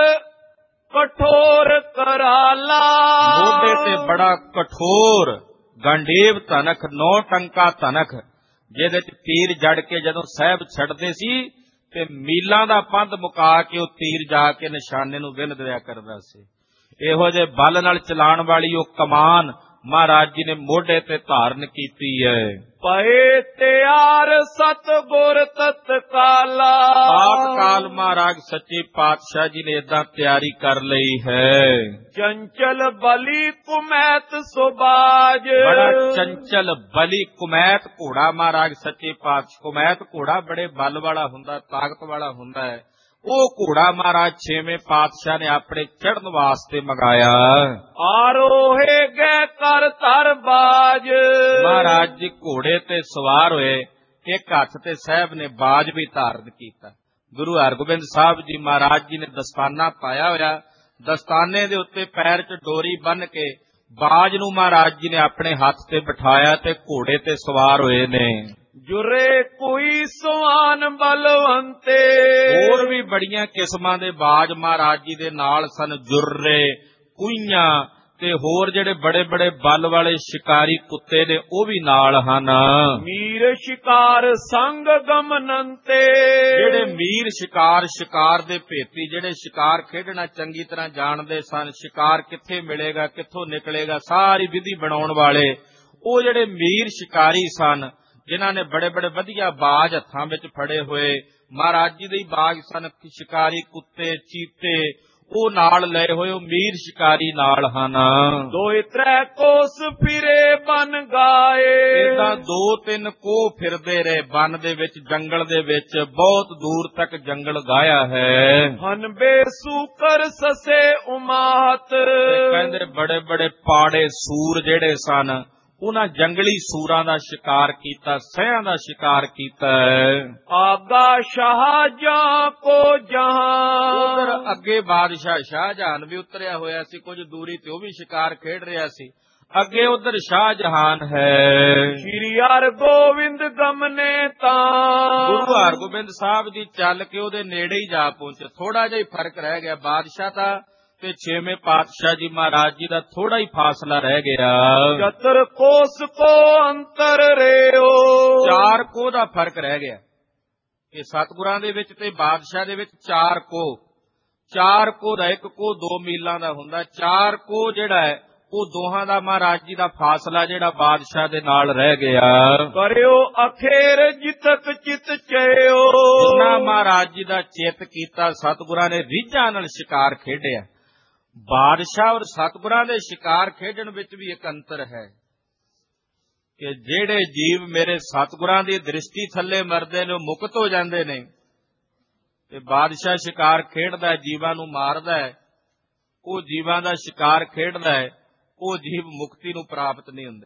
A: ਕਠੋਰ ਕਰਾਲਾ,
B: ਮੋਢੇ ਤੇ ਬੜਾ ਕਠੋਰ ਗੰਢੀਵ ਧਨਖ, ਨੌ ਟੰਕਾ ਧਨਖ, ਜਿਹਦੇ ਚ ਤੀਰ ਜੜ ਕੇ ਜਦੋਂ ਸਾਹਿਬ ਛੱਡਦੇ ਸੀ ਤੇ ਮੀਲਾਂ ਦਾ ਪੰਧ ਮੁਕਾ ਕੇ ਉਹ ਤੀਰ ਜਾ ਕੇ ਨਿਸ਼ਾਨੇ ਨੂੰ ਵਿੰਨ ਦਿਆ ਕਰਦਾ ਸੀ। ਇਹੋ ਜਿਹੇ ਬਲ ਨਾਲ ਚਲਾਉਣ ਵਾਲੀ ਉਹ ਕਮਾਨ ਮਹਾਰਾਜ ਜੀ ਨੇ ਮੋਢੇ ਤੇ ਧਾਰਨ ਕੀਤੀ ਹੈ।
A: ਪਏ ਤਿਆਰ ਸਤਿਗੁਰ ਤਤਕਾਲਾ।
B: ਆਪ ਕਾਲ ਮਹਾਰਾਜ ਸੱਚੇ ਪਾਤਸ਼ਾਹ ਜੀ ਨੇ ਏਦਾਂ ਤਿਆਰੀ ਕਰ ਲਈ ਹੈ।
A: ਚੰਚਲ ਬਲੀ ਕੁਮੈਤ ਸੁਬਾਜ।
B: ਬੜਾ ਚੰਚਲ ਬਲੀ ਕੁਮੈਤ ਘੋੜਾ ਮਹਾਰਾਜ ਸੱਚੇ ਪਾਤਸ਼ਾਹ, ਕੁਮੈਤ ਘੋੜਾ ਬੜੇ ਬਲ ਵਾਲਾ ਹੁੰਦਾ, ਤਾਕਤ ਵਾਲਾ ਹੁੰਦਾ ਹੈ। ਉਹ ਘੋੜਾ ਮਹਾਰਾਜ ਛੇਵੇਂ ਪਾਤਸ਼ਾਹ ਨੇ ਆਪਣੇ ਚੜ੍ਹਨ ਵਾਸਤੇ ਮੰਗਾਇਆ।
A: ਆਰੋਹੇ ਗਏ ਕਰ ਧਰ ਬਾਜ।
B: ਮਹਾਰਾਜ ਜੀ ਘੋੜੇ ਤੇ ਸਵਾਰ ਹੋਏ, ਇੱਕ ਹੱਥ ਤੇ ਸਾਹਿਬ ਨੇ ਬਾਜ ਵੀ ਧਾਰਨ ਕੀਤਾ। ਗੁਰੂ ਹਰਗੋਬਿੰਦ ਸਾਹਿਬ ਜੀ ਮਹਾਰਾਜ ਜੀ ਨੇ ਦਸਤਾਨਾ ਪਾਇਆ ਹੋਇਆ, ਦਸਤਾਨੇ ਦੇ ਉੱਤੇ ਪੈਰ 'ਚ ਡੋਰੀ ਬੰਨ੍ਹ ਕੇ ਬਾਜ ਨੂੰ ਮਹਾਰਾਜ ਜੀ ਨੇ ਆਪਣੇ ਹੱਥ ਤੇ ਬਿਠਾਇਆ ਤੇ ਘੋੜੇ ਤੇ ਸਵਾਰ ਹੋਏ ਨੇ।
A: ਜੁਰੇ ਕੋਈ ਸੁਆਨ ਬਲਵੰਤੇ।
B: ਹੋਰ ਵੀ ਬੜੀਆਂ ਕਿਸਮਾਂ ਦੇ ਬਾਜ ਮਹਾਰਾਜ ਜੀ ਦੇ ਨਾਲ ਸਨ, ਜੁਰਰੇ, ਕੁਈਆਂ ਤੇ ਹੋਰ ਜਿਹੜੇ ਬੜੇ ਬੜੇ ਬਲ ਵਾਲੇ ਸ਼ਿਕਾਰੀ ਕੁੱਤੇ ਨੇ ਉਹ ਵੀ ਨਾਲ ਹਨ।
A: ਮੀਰ ਸ਼ਿਕਾਰ ਸੰਗ ਗਮਨੰਤੇ।
B: ਜਿਹੜੇ ਮੀਰ ਸ਼ਿਕਾਰ, ਸ਼ਿਕਾਰ ਦੇ ਭੇਤੀ, ਜਿਹੜੇ ਸ਼ਿਕਾਰ ਖੇਡਣਾ ਚੰਗੀ ਤਰ੍ਹਾਂ ਜਾਣਦੇ ਸਨ, ਸ਼ਿਕਾਰ ਕਿੱਥੇ ਮਿਲੇਗਾ, ਕਿੱਥੋਂ ਨਿਕਲੇਗਾ, ਸਾਰੀ ਵਿਧੀ ਬਣਾਉਣ ਵਾਲੇ ਉਹ ਜਿਹੜੇ ਮੀਰ ਸ਼ਿਕਾਰੀ ਸਨ, ਜਿਨ੍ਹਾਂ ਨੇ ਬੜੇ ਬੜੇ ਵਧੀਆ ਬਾਜ ਹੱਥਾਂ ਵਿੱਚ ਫੜੇ ਹੋਏ, ਮਹਾਰਾਜ ਜੀ ਦੇ ਹੀ ਬਾਜ ਸਨ। ਸ਼ਿਕਾਰੀ ਕੁੱਤੇ, ਚੀਤੇ ਉਹ ਨਾਲ ਲਏ ਹੋਏ, ਉਹ ਮੀਰ ਸ਼ਿਕਾਰੀ ਨਾਲ ਹਨ।
A: ਦੋਇ ਤ੍ਰੈ ਕੋਸ ਫਿਰੇ ਬਨ ਗਾਏ।
B: ਏਦਾਂ ਦੋ ਤਿੰਨ ਕੋਹ ਫਿਰਦੇ ਰਹੇ ਬਨ ਦੇ ਵਿੱਚ, ਜੰਗਲ ਦੇ ਵਿੱਚ, ਬਹੁਤ ਦੂਰ ਤੱਕ ਜੰਗਲ ਗਾਇਆ ਹੈ।
A: ਹਨ ਬੇਸੂਕਰ ਸਸੇ ਉਮਾਹਤ।
B: ਕਹਿੰਦੇ ਬੜੇ ਬੜੇ ਪਾੜੇ ਸੂਰ ਜਿਹੜੇ ਸਨ, ਉਹਨਾਂ ਜੰਗਲੀ ਸੂਰਾਂ ਦਾ ਸ਼ਿਕਾਰ ਕੀਤਾ, ਸਹਿਆਂ ਦਾ ਸ਼ਿਕਾਰ ਕੀਤਾ।
A: ਆਗਾ ਸ਼ਾਹਜਹਾਂ ਕੋ ਜਹਾਂ।
B: ਉਧਰ ਅੱਗੇ ਬਾਦਸ਼ਾਹ ਸ਼ਾਹਜਹਾਨ ਵੀ ਉਤਰਿਆ ਹੋਇਆ ਸੀ, ਕੁਝ ਦੂਰੀ ਤੇ ਉਹ ਵੀ ਸ਼ਿਕਾਰ ਖੇਡ ਰਿਹਾ ਸੀ। ਅੱਗੇ ਉਧਰ ਸ਼ਾਹਜਹਾਨ ਹੈ।
A: ਸ਼੍ਰੀ ਹਰਗੋਬਿੰਦ ਗਮਨੇ ਤਾਂ।
B: ਗੁਰੂ ਹਰਗੋਬਿੰਦ ਸਾਹਿਬ ਜੀ ਚੱਲ ਕੇ ਉਹਦੇ ਨੇੜੇ ਹੀ ਜਾ ਪਹੁੰਚੇ। ਥੋੜਾ ਜਿਹਾ ਹੀ ਫਰਕ ਰਹਿ ਗਿਆ, ਬਾਦਸ਼ਾਹ ਦਾ ਤੇ ਛੇਵੇਂ ਪਾਤਸ਼ਾਹ ਜੀ ਮਹਾਰਾਜ ਜੀ ਦਾ ਥੋੜਾ ਹੀ ਫਾਸਲਾ ਰਹਿ ਗਿਆ।
A: ਚਤਰ ਕੋਸ ਕੋ ਅੰਤਰ ਰਿਓ।
B: ਚਾਰ ਕੋਹ ਦਾ ਫਰਕ ਰਹਿ ਗਿਆ। ਇਹ ਸਤਿਗੁਰਾਂ ਦੇ ਵਿੱਚ ਤੇ ਬਾਦਸ਼ਾਹ ਦੇ ਵਿੱਚ ਚਾਰ ਕੋਹ, ਚਾਰ ਕੋਹ ਦਾ ਇੱਕ ਕੋਹ ਦੋ ਮੀਲਾਂ ਦਾ ਹੁੰਦਾ। ਚਾਰ ਕੋਹ ਜਿਹੜਾ ਹੈ ਉਹ ਦੋਹਾਂ ਦਾ ਮਹਾਰਾਜ ਜੀ ਦਾ ਫਾਸਲਾ ਜਿਹੜਾ ਬਾਦਸ਼ਾਹ ਦੇ ਨਾਲ ਰਹਿ ਗਿਆ।
A: ਕਰਿਓ ਅਖੇਰ ਜਿਤਕ ਚਿਤ ਚਿਓ।
B: ਜਿੰਨਾ ਮਹਾਰਾਜ ਜੀ ਦਾ ਚਿੱਤ ਕੀਤਾ, ਸਤਿਗੁਰਾਂ ਨੇ ਰੀਝਾਂ ਨਾਲ ਸ਼ਿਕਾਰ ਖੇਡਿਆ। ਬਾਦਸ਼ਾਹ ਔਰ ਸਤਿਗੁਰਾਂ ਦੇ ਸ਼ਿਕਾਰ ਖੇਡਣ ਵਿੱਚ ਵੀ ਇੱਕ ਅੰਤਰ ਹੈ ਕਿ ਜਿਹੜੇ ਜੀਵ ਮੇਰੇ ਸਤਿਗੁਰਾਂ ਦੀ ਦ੍ਰਿਸ਼ਟੀ ਥੱਲੇ ਮਰਦੇ ਨੇ ਉਹ ਮੁਕਤ ਹੋ ਜਾਂਦੇ ਨੇ, ਤੇ ਬਾਦਸ਼ਾਹ ਸ਼ਿਕਾਰ ਖੇਡਦਾ, ਜੀਵਾਂ ਨੂੰ ਮਾਰਦਾ ਹੈ। ਉਹ ਜੀਵਾਂ ਦਾ ਸ਼ਿਕਾਰ ਖੇਡਦਾ ਹੈ, ਉਹ ਜੀਵ ਮੁਕਤੀ ਨੂੰ ਪ੍ਰਾਪਤ ਨਹੀਂ ਹੁੰਦੇ।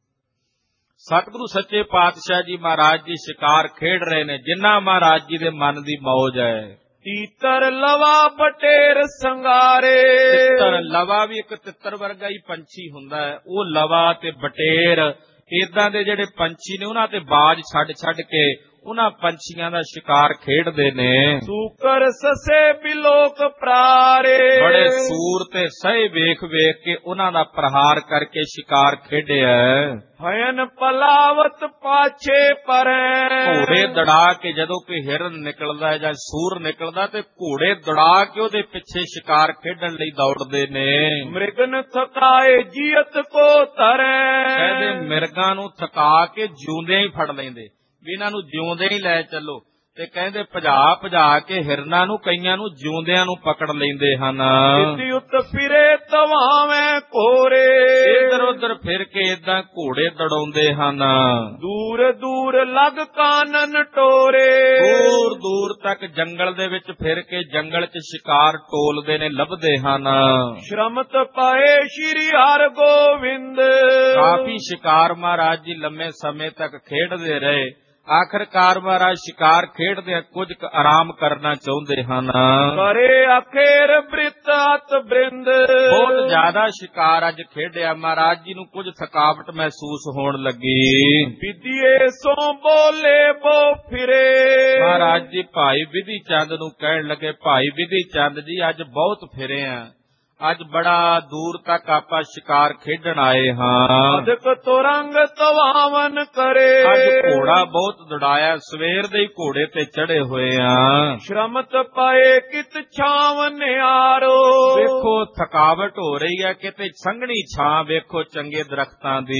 B: ਸਤਿਗੁਰੂ ਸੱਚੇ ਪਾਤਸ਼ਾਹ ਜੀ ਮਹਾਰਾਜ ਜੀ ਸ਼ਿਕਾਰ ਖੇਡ ਰਹੇ ਨੇ, ਜਿੰਨਾ ਮਹਾਰਾਜ ਜੀ ਦੇ ਮਨ ਦੀ ਮੌਜ ਹੈ।
A: ਤੀਤਰ ਲਵਾ ਬਟੇਰ ਸੰਗਾਰੇ।
B: ਤਿੱਤਰ ਲਵਾ ਵੀ ਇੱਕ ਤਿੱਤਰ ਵਰਗਾ ਹੀ ਪੰਛੀ ਹੁੰਦਾ ਹੈ। ਉਹ ਲਵਾ ਤੇ ਬਟੇਰ ਏਦਾਂ ਦੇ ਜਿਹੜੇ ਪੰਛੀ ਨੇ, ਉਹਨਾਂ ਤੇ ਬਾਜ ਛੱਡ ਛੱਡ ਕੇ ਉਹਨਾਂ ਪੰਛੀਆਂ ਦਾ ਸ਼ਿਕਾਰ ਖੇਡਦੇ ਨੇ।
A: ਸੂਕਰ ਸਸੇ ਬਿਲੋਕ ਪ੍ਰਾਰੇ।
B: ਬੜੇ ਸੂਰ ਤੇ ਸਹੇ ਵੇਖ ਵੇਖ ਕੇ ਉਹਨਾਂ ਦਾ ਪ੍ਰਹਾਰ ਕਰਕੇ ਸ਼ਿਕਾਰ ਖੇਡਿਆ।
A: ਹਯਨ ਪਲਾਵਤ ਪਾਛੇ ਪਰੈ।
B: ਘੋੜੇ ਦੜਾ ਕੇ ਜਦੋਂ ਕੋਈ ਹਿਰਨ ਨਿਕਲਦਾ ਹੈ ਜਾਂ ਸੂਰ ਨਿਕਲਦਾ ਤੇ ਘੋੜੇ ਦੜਾ ਕੇ ਉਹਦੇ ਪਿੱਛੇ ਸ਼ਿਕਾਰ ਖੇਡਣ ਲਈ ਦੌੜਦੇ ਨੇ।
A: ਮ੍ਰਿਗਨ ਥਕਾਏ ਜੀਅਤ ਕੋ ਤਰੈ।
B: ਕਹਿੰਦੇ ਮਿਰਗਾਂ ਨੂੰ ਥਕਾ ਕੇ ਜਿਉਂਦਿਆਂ ਹੀ ਫੜ ਲੈਂਦੇ, ਵੀ ਇਹਨਾਂ ਨੂੰ ਜਿਉਂਦੇ ਹੀ ਲੈ ਚੱਲੋ। ਤੇ ਕਹਿੰਦੇ ਭਜਾ ਭਜਾ ਕੇ ਹਿਰਨਾਂ ਨੂੰ, ਕਈਆਂ ਨੂੰ ਜਿਉਂਦਿਆਂ ਨੂੰ ਪਕੜ ਲੈਂਦੇ ਹਨ।
A: ਇਤੀ ਉੱਤ ਫਿਰੇ ਤਵਾਵੇਂ ਕੋਰੇ।
B: ਇੱਧਰ ਉੱਧਰ ਫਿਰ ਕੇ ਏਦਾਂ ਘੋੜੇ ਦੜਾਉਂਦੇ ਹਨ।
A: ਦੂਰ ਦੂਰ ਲੱਗ ਕਾਨਨ ਟੋਰੇ।
B: ਦੂਰ ਦੂਰ ਤੱਕ ਜੰਗਲ ਦੇ ਵਿੱਚ ਫਿਰ ਕੇ ਜੰਗਲ 'ਚ ਸ਼ਿਕਾਰ ਟੋਲਦੇ ਨੇ, ਲੱਭਦੇ ਹਨ।
A: ਸ਼ਰਮਤ ਪਾਏ ਸ਼੍ਰੀ ਹਰਗੋਬਿੰਦ।
B: ਕਾਫੀ ਸ਼ਿਕਾਰ ਮਹਾਰਾਜ ਜੀ ਲੰਮੇ ਸਮੇਂ ਤੱਕ ਖੇਡਦੇ ਰਹੇ। ਆਖਰਕਾਰ ਮਹਾਰਾਜ ਸ਼ਿਕਾਰ ਖੇਡਦੇ ਕੁਝ ਕੁ ਆਰਾਮ ਕਰਨਾ ਚਾਹੁੰਦੇ ਹਨ।
A: ਕਰੇ ਅਖੇਰ ਬ੍ਰਿਤ ਅਤ ਬ੍ਰਿੰਦ।
B: ਬਹੁਤ ਜ਼ਿਆਦਾ ਸ਼ਿਕਾਰ ਅੱਜ ਖੇਡਿਆ, ਮਹਾਰਾਜ ਜੀ ਨੂੰ ਕੁਝ ਥਕਾਵਟ ਮਹਿਸੂਸ ਹੋਣ ਲੱਗੀ।
A: ਵਿਧੀਏ ਸੋ ਬੋਲੇ ਬੋ ਫਿਰੇ।
B: ਮਹਾਰਾਜ ਜੀ ਭਾਈ ਵਿਧੀ ਚੰਦ ਨੂੰ ਕਹਿਣ ਲੱਗੇ, ਭਾਈ ਵਿਧੀ ਚੰਦ ਜੀ ਅੱਜ ਬਹੁਤ ਫਿਰੇ ਆ, ਅੱਜ ਬੜਾ ਦੂਰ ਤੱਕ ਆਪਾਂ ਸ਼ਿਕਾਰ ਖੇਡਣ ਆਏ ਹਾਂ।
A: ਅਦਕ ਤੁਰੰਗ ਤਵਾਵਨ ਕਰੇ।
B: ਅੱਜ ਘੋੜਾ ਬਹੁਤ ਦੜਾਇਆ, ਸਵੇਰ ਦੇ ਹੀ ਘੋੜੇ ਤੇ ਚੜੇ ਹੋਏ ਆ।
A: ਸ਼ਰਮਤ ਪਾਏ ਕਿਤ ਛਾਵਨ ਨਿਆਰੋ।
B: ਵੇਖੋ ਵੇਖੋ ਥਕਾਵਟ ਹੋ ਰਹੀ ਹੈ, ਕਿਤੇ ਸੰਘਣੀ ਛਾਂ ਵੇਖੋ ਚੰਗੇ ਦਰਖਤਾਂ ਦੀ।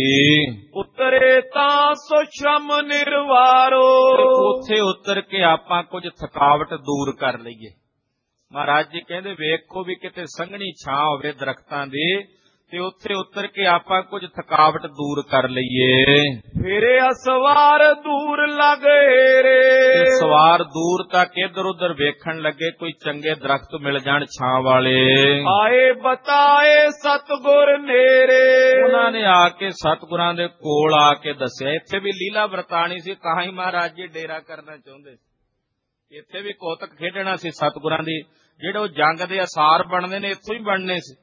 A: ਉਤਰੇ ਤਾਂ ਸੋ ਸ਼ਮ ਨਿਰਵਾਰੋ,
B: ਉੱਥੇ ਉਤਰ ਕੇ ਆਪਾਂ ਕੁਝ ਥਕਾਵਟ ਦੂਰ ਕਰ ਲਈਏ। ਮਹਾਰਾਜ ਜੀ ਕਹਿੰਦੇ ਵੇਖੋ ਵੀ ਕਿਤੇ ਸੰਘਣੀ ਛਾਂ ਹੋਵੇ ਦਰਖਤਾਂ ਦੀ, ਤੇ ਉੱਥੇ ਉਤਰ ਕੇ ਆਪਾਂ ਕੁਝ ਥਕਾਵਟ ਦੂਰ ਕਰ ਲਈਏ।
A: ਫਿਰੇ ਅਸਵਾਰ ਦੂਰ ਲਗੇ ਰੇ,
B: ਸਵਾਰ ਦੂਰ ਤੱਕ ਇੱਧਰ ਉੱਧਰ ਵੇਖਣ ਲੱਗੇ, ਕੋਈ ਚੰਗੇ ਦਰਖਤ ਮਿਲ ਜਾਣ ਛਾਂ ਵਾਲੇ।
A: ਆਏ ਬਤਾਏ ਸਤਿਗੁਰ ਨੇਰੇ,
B: ਉਹਨਾਂ ਨੇ ਆ ਕੇ ਸਤਿਗੁਰਾਂ ਦੇ ਕੋਲ ਆ ਕੇ ਦੱਸਿਆ। ਇੱਥੇ ਵੀ ਲੀਲਾ ਵਰਤਾਣੀ ਸੀ, ਤਾਂ ਹੀ ਮਹਾਰਾਜ ਜੀ ਡੇਰਾ ਕਰਨਾ ਚਾਹੁੰਦੇ ਸੀ। ਇੱਥੇ ਵੀ ਕੌਤਕ ਖੇਡਣਾ ਸੀ ਸਤਿਗੁਰਾਂ ਦੀ। ਜਿਹੜੇ ਉਹ ਜੰਗ ਦੇ ਅਸਾਰ ਬਣਦੇ ਨੇ ਇੱਥੋਂ ਹੀ ਬਣਨੇ ਸੀ।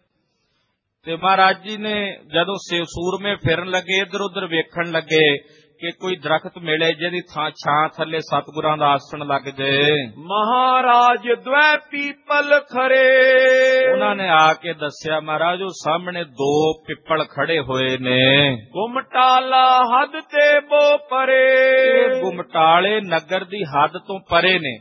B: ਤੇ ਮਹਾਰਾਜ ਜੀ ਨੇ ਜਦੋਂ ਸੂਰਮੇ ਫਿਰਨ ਲੱਗੇ, ਇੱਧਰ ਉੱਧਰ ਵੇਖਣ ਲੱਗੇ ਕਿ ਕੋਈ ਦਰਖਤ ਮਿਲੇ ਜਿਹਦੀ ਥਾਂ ਛਾਂ ਥੱਲੇ ਸਤਿਗੁਰਾਂ ਦਾ ਆਸਣ ਲੱਗ ਜਾਏ।
A: ਮਹਾਰਾਜ ਦਵੈ ਪੀਪਲ ਖਰੇ,
B: ਉਹਨਾਂ ਨੇ ਆ ਕੇ ਦੱਸਿਆ ਮਹਾਰਾਜ ਉਹ ਸਾਹਮਣੇ ਦੋ ਪਿੱਪਲ ਖੜੇ ਹੋਏ ਨੇ।
A: ਗੁਮਟਾਲਾ ਹੱਦ ਤੇ ਬੋ ਪਰੇ,
B: ਇਹ ਗੁਮਟਾਲੇ ਨਗਰ ਦੀ ਹੱਦ ਤੋਂ ਪਰੇ ਨੇ।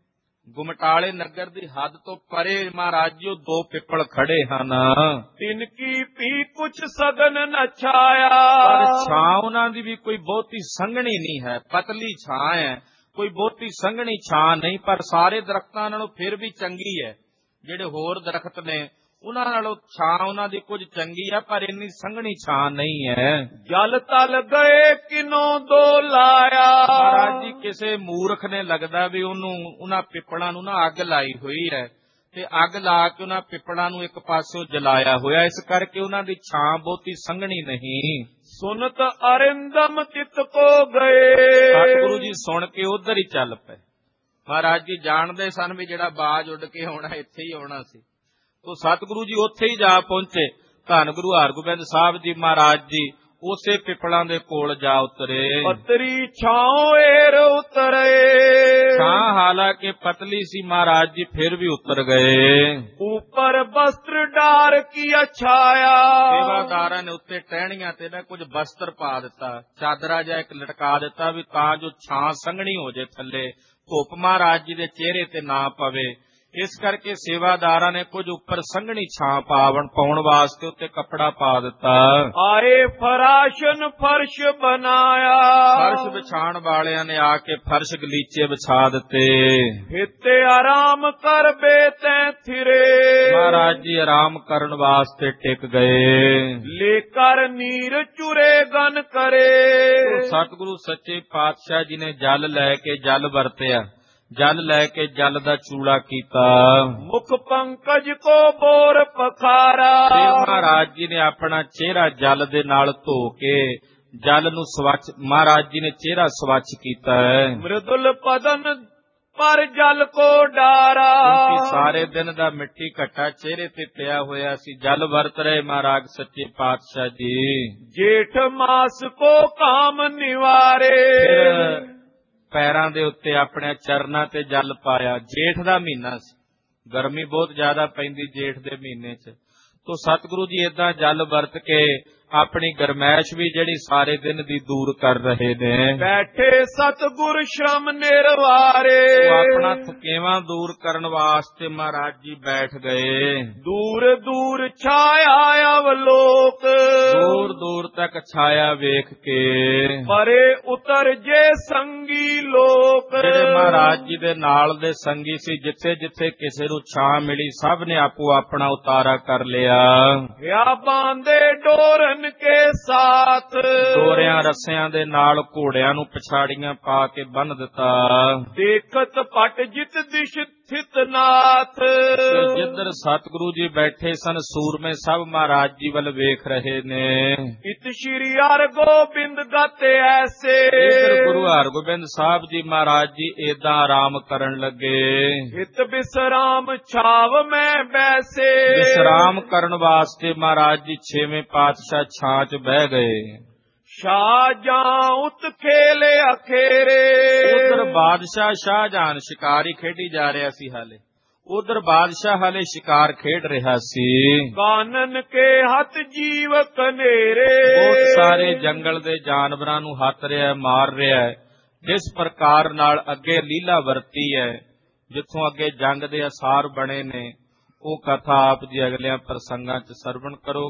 B: ਗੁਮਟਾਲੇ ਨਗਰ ਦੀ ਹੱਦ ਤੋਂ ਪਰੇ ਮਹਾਰਾਜ ਜੀ ਉਹ ਦੋ ਪਿੱਪਲ ਖੜੇ ਹਨ।
A: ਤਿਨ ਕੀ ਪੀ ਕੁਛ ਸਗਨ ਨ ਛਾਇਆ,
B: ਪਰ ਛਾਂ ਉਹਨਾਂ ਦੀ ਵੀ ਕੋਈ ਬਹੁਤੀ ਸੰਘਣੀ ਨਹੀਂ ਹੈ, ਪਤਲੀ ਛਾਂ ਹੈ, ਕੋਈ ਬਹੁਤੀ ਸੰਘਣੀ ਛਾਂ ਨਹੀਂ, ਪਰ ਸਾਰੇ ਦਰਖਤਾਂ ਨਾਲੋਂ ਫਿਰ ਵੀ ਚੰਗੀ ਹੈ। ਜਿਹੜੇ ਹੋਰ ਦਰਖਤ ਨੇ ਉਹਨਾਂ ਨਾਲੋਂ ਛਾਂ ਉਹਨਾਂ ਦੀ ਕੁਝ ਚੰਗੀ ਹੈ, ਪਰ ਇੰਨੀ ਸੰਘਣੀ ਛਾਂ ਨਹੀਂ ਹੈ।
A: ਜਲ ਤਲ ਗਏ ਕਿਨੋ ਦੋ ਲਾਇਆ,
B: ਮਹਾਰਾਜ ਜੀ ਕਿਸੇ ਮੂਰਖ ਨੇ ਲੱਗਦਾ ਵੀ ਉਹਨੂੰ ਉਹਨਾਂ ਪਿੱਪਲਾਂ ਨੂੰ ਨਾ ਅੱਗ ਲਾਈ ਹੋਈ ਹੈ, ਤੇ ਅੱਗ ਲਾ ਕੇ ਉਹਨਾਂ ਪਿੱਪਲਾਂ ਨੂੰ ਇੱਕ ਪਾਸਿਓਂ ਜਲਾਇਆ ਹੋਇਆ, ਇਸ ਕਰਕੇ ਉਹਨਾਂ ਦੀ ਛਾਂ ਬਹੁਤੀ ਸੰਘਣੀ ਨਹੀਂ।
A: ਸੁਨਤ ਅਰਿੰਦਮ ਚਿਤ ਕੋ ਗਏ,
B: ਸਤਿਗੁਰੂ ਜੀ ਸੁਣ ਕੇ ਉਧਰ ਹੀ ਚੱਲ ਪਏ। ਮਹਾਰਾਜ ਜੀ ਜਾਣਦੇ ਸਨ ਵੀ ਜਿਹੜਾ ਬਾਜ ਉੱਡ ਕੇ ਆਉਣਾ ਇੱਥੇ ਹੀ ਆਉਣਾ ਸੀ, ਤੋ ਸਤਿਗੁਰੂ ਜੀ ਉੱਥੇ ਹੀ ਜਾ ਪਹੁੰਚੇ। ਧੰਨ ਗੁਰੂ ਹਰਗੋਬਿੰਦ ਸਾਹਿਬ ਜੀ ਮਹਾਰਾਜ ਜੀ ਉਸੇ ਪਿੱਪਲਾਂ ਦੇ ਕੋਲ ਜਾ ਉਤਰੇ।
A: ਪਤਰੀ ਛਾਂ ਏਰ ਉਤਰੇ,
B: ਛਾਂ ਹਾਲਾਂਕਿ ਪਤਲੀ ਸੀ, ਮਹਾਰਾਜ ਜੀ ਫਿਰ ਵੀ ਉਤਰ ਗਏ।
A: ਉੱਪਰ ਬਸਤਰ ਡਾਰ ਕੀ ਛਾਇਆ,
B: ਸੇਵਾਦਾਰਾਂ ਨੇ ਉੱਤੇ ਟਹਿਣੀਆਂ ਤੇ ਨਾ ਕੁਝ ਬਸਤਰ ਪਾ ਦਿੱਤਾ, ਚਾਦਰਾ ਜਿਹਾ ਇੱਕ ਲਟਕਾ ਦਿੱਤਾ ਵੀ ਤਾਂ ਜੋ ਛਾਂ ਸੰਘਣੀ ਹੋ ਜੇ, ਥੱਲੇ ਧੁੱਪ ਮਹਾਰਾਜ ਜੀ ਦੇ ਚਿਹਰੇ ਤੇ ਨਾ ਪਵੇ। ਇਸ ਕਰਕੇ ਸੇਵਾਦਾਰਾਂ ਨੇ ਕੁਝ ਉੱਪਰ ਸੰਘਣੀ ਛਾਂ ਪਾਵਣ ਪਾਉਣ ਵਾਸਤੇ ਉੱਤੇ ਕੱਪੜਾ ਪਾ ਦਿੱਤਾ।
A: ਆਏ ਫਰਾਸ਼ਨ ਫਰਸ਼ ਬਣਾਇਆ,
B: ਫਰਸ਼ ਵਿਛਾਣ ਵਾਲਿਆਂ ਨੇ ਆ ਕੇ ਫਰਸ਼ ਗਲੀਚੇ ਵਿਛਾ ਦਿੱਤੇ।
A: ਹਿੱਤੇ ਆਰਾਮ ਕਰ ਬੇਤੈ ਥਿਰੇ,
B: ਮਹਾਰਾਜ ਜੀ ਆਰਾਮ ਕਰਨ ਵਾਸਤੇ ਟਿਕ ਗਏ।
A: ਲੈ ਕਰ ਨੀਰ ਚੁਰੇ ਗਨ ਕਰੇ,
B: ਸਤਿਗੁਰੂ ਸੱਚੇ ਪਾਤਸ਼ਾਹ ਜੀ ਨੇ ਜਲ ਲੈ ਕੇ ਜਲ ਵਰਤਿਆ, ਜਲ ਲੈ ਕੇ ਜਲ ਦਾ ਚੂੜਾ ਕੀਤਾ।
A: ਮੁਖ ਪੰਕਜ ਕੋ ਬੋਰ ਪਖਾਰਾ,
B: ਮਹਾਰਾਜ ਜੀ ਨੇ ਆਪਣਾ ਚਿਹਰਾ ਜਲ ਦੇ ਨਾਲ ਧੋ ਕੇ ਜਲ ਨੂੰ ਸਵੱਛ, ਮਹਾਰਾਜ ਜੀ ਨੇ ਚਿਹਰਾ ਸਵੱਛ ਕੀਤਾ ਹੈ।
A: ਮ੍ਰਿਦੁਲ ਪਦਨ ਪਰ ਜਲ ਕੋ ਡਾਰਾ,
B: ਸਾਰੇ ਦਿਨ ਦਾ ਮਿੱਟੀ ਘੱਟਾ ਚਿਹਰੇ ਤੇ ਪਿਆ ਹੋਇਆ ਸੀ, ਜਲ ਵਰਤ ਰਹੇ ਮਹਾਰਾਜ ਸੱਚੇ ਪਾਤਸ਼ਾਹ ਜੀ।
A: ਜੇਠ ਮਾਸ ਕੋ ਕਾਮ ਨਿਵਾਰੇ,
B: ਪੈਰਾਂ ਦੇ ਉੱਤੇ ਆਪਣੇ ਚਰਨਾਂ ਤੇ ਜਲ ਪਾਇਆ। ਜੇਠ ਦਾ ਮਹੀਨਾ ਸੀ, ਗਰਮੀ ਬਹੁਤ ਜ਼ਿਆਦਾ ਪੈਂਦੀ ਜੇਠ ਦੇ ਮਹੀਨੇ 'ਚ, ਤੋ ਸਤਿਗੁਰੂ ਜੀ ਏਦਾਂ ਜਲ ਵਰਤ ਕੇ ਆਪਣੀ ਗਰਮੈਸ਼ ਵੀ ਜਿਹੜੀ ਸਾਰੇ ਦਿਨ ਦੀ ਦੂਰ ਕਰ ਰਹੇ ਨੇ।
A: ਬੈਠੇ ਸਤਿਗੁਰ ਸ਼ਰਮ ਨਿਰਵਾਰੇ,
B: ਉਹ ਆਪਣਾ ਥਕੇਵਾਂ ਦੂਰ ਕਰਨ ਵਾਸਤੇ ਮਹਾਰਾਜ ਜੀ ਬੈਠ ਗਏ।
A: ਦੂਰ ਦੂਰ ਛਾਇਆ ਅਵਲੋਕ,
B: ਦੂਰ ਦੂਰ ਤੱਕ ਛਾਇਆ ਵੇਖ ਕੇ
A: ਪਰੇ ਉਤਰ ਜੇ ਸੰਗੀ ਲੋਕ,
B: ਜਿਹੜੇ ਮਹਾਰਾਜ ਜੀ ਦੇ ਨਾਲ ਦੇ ਸੰਗੀ ਸੀ, ਜਿੱਥੇ ਜਿੱਥੇ ਕਿਸੇ ਨੂੰ ਛਾਂ ਮਿਲੀ ਸਭ ਨੇ ਆਪੋ ਆਪਣਾ ਉਤਾਰਾ ਕਰ ਲਿਆ।
A: ਹਿਆ ਬਾਂਦੇ ਡੋਰਨ ਕੇ ਸਾਥ,
B: ਡੋਰਿਆਂ ਰੱਸਿਆਂ ਦੇ ਨਾਲ ਘੋੜਿਆਂ ਨੂੰ ਪਛਾੜੀਆਂ ਪਾ ਕੇ ਬੰਨ ਦਿੱਤਾ।
A: ਦੇਖਤ ਪਟ ਜਿਤ ਦਿਸ਼ ਸਥਿਤ ਨਾਥ,
B: ਜਿੱਧਰ ਸਤਿਗੁਰੂ ਜੀ ਬੈਠੇ ਸਨ ਸੂਰਮੇ ਸਭ ਮਹਾਰਾਜ ਜੀ ਵੱਲ ਵੇਖ ਰਹੇ ਨੇ।
A: ਇਤ ਸ਼੍ਰੀ ਹਰਗੋਬਿੰਦ ਗਾਤੇ ਐਸੇ,
B: ਇੱਧਰ ਗੁਰੂ ਹਰਗੋਬਿੰਦ ਸਾਹਿਬ ਜੀ ਮਹਾਰਾਜ ਜੀ ਏਦਾਂ ਆਰਾਮ ਕਰਨ ਲੱਗੇ।
A: ਹਿਤ ਬਿਸਰਾਮ ਛਾਵ ਮੈਂ ਬੈਸੇ,
B: ਵਿਸਰਾਮ ਕਰਨ ਵਾਸਤੇ ਮਹਾਰਾਜ ਜੀ ਛੇਵੇਂ ਪਾਤਸ਼ਾਹ ਛਾਂ 'ਚ ਬਹਿ ਗਏ।
A: ਸ਼ਾਹਜਹਾਂ ਉਤ ਖੇਲੇ ਅਖੇਰੇ,
B: ਉਧਰ ਬਾਦਸ਼ਾਹ ਸ਼ਾਹਜਹਾਨ ਸ਼ਿਕਾਰੀ ਖੇਡੀ ਜਾ ਰਿਹਾ ਸੀ, ਹਾਲੇ ਉਧਰ ਬਾਦਸ਼ਾਹ ਹਾਲੇ ਸ਼ਿਕਾਰ ਖੇਡ ਰਿਹਾ ਸੀ।
A: ਕਾਨਨ ਕੇ ਹੱਥ ਜੀਵ ਕਨੇਰੇ,
B: ਬਹੁਤ ਸਾਰੇ ਜੰਗਲ ਦੇ ਜਾਨਵਰਾਂ ਨੂੰ ਹੱਥ ਰਿਹਾ, ਮਾਰ ਰਿਹਾ। ਜਿਸ ਪ੍ਰਕਾਰ ਨਾਲ ਅੱਗੇ ਲੀਲਾ ਵਰਤੀ ਹੈ, ਜਿੱਥੋਂ ਅੱਗੇ ਜੰਗ ਦੇ ਅਸਾਰ ਬਣੇ ਨੇ, ਉਹ ਕਥਾ ਆਪ ਜੀ ਅਗਲਿਆਂ ਪ੍ਰਸੰਗਾਂ 'ਚ ਸਰਵਣ ਕਰੋ।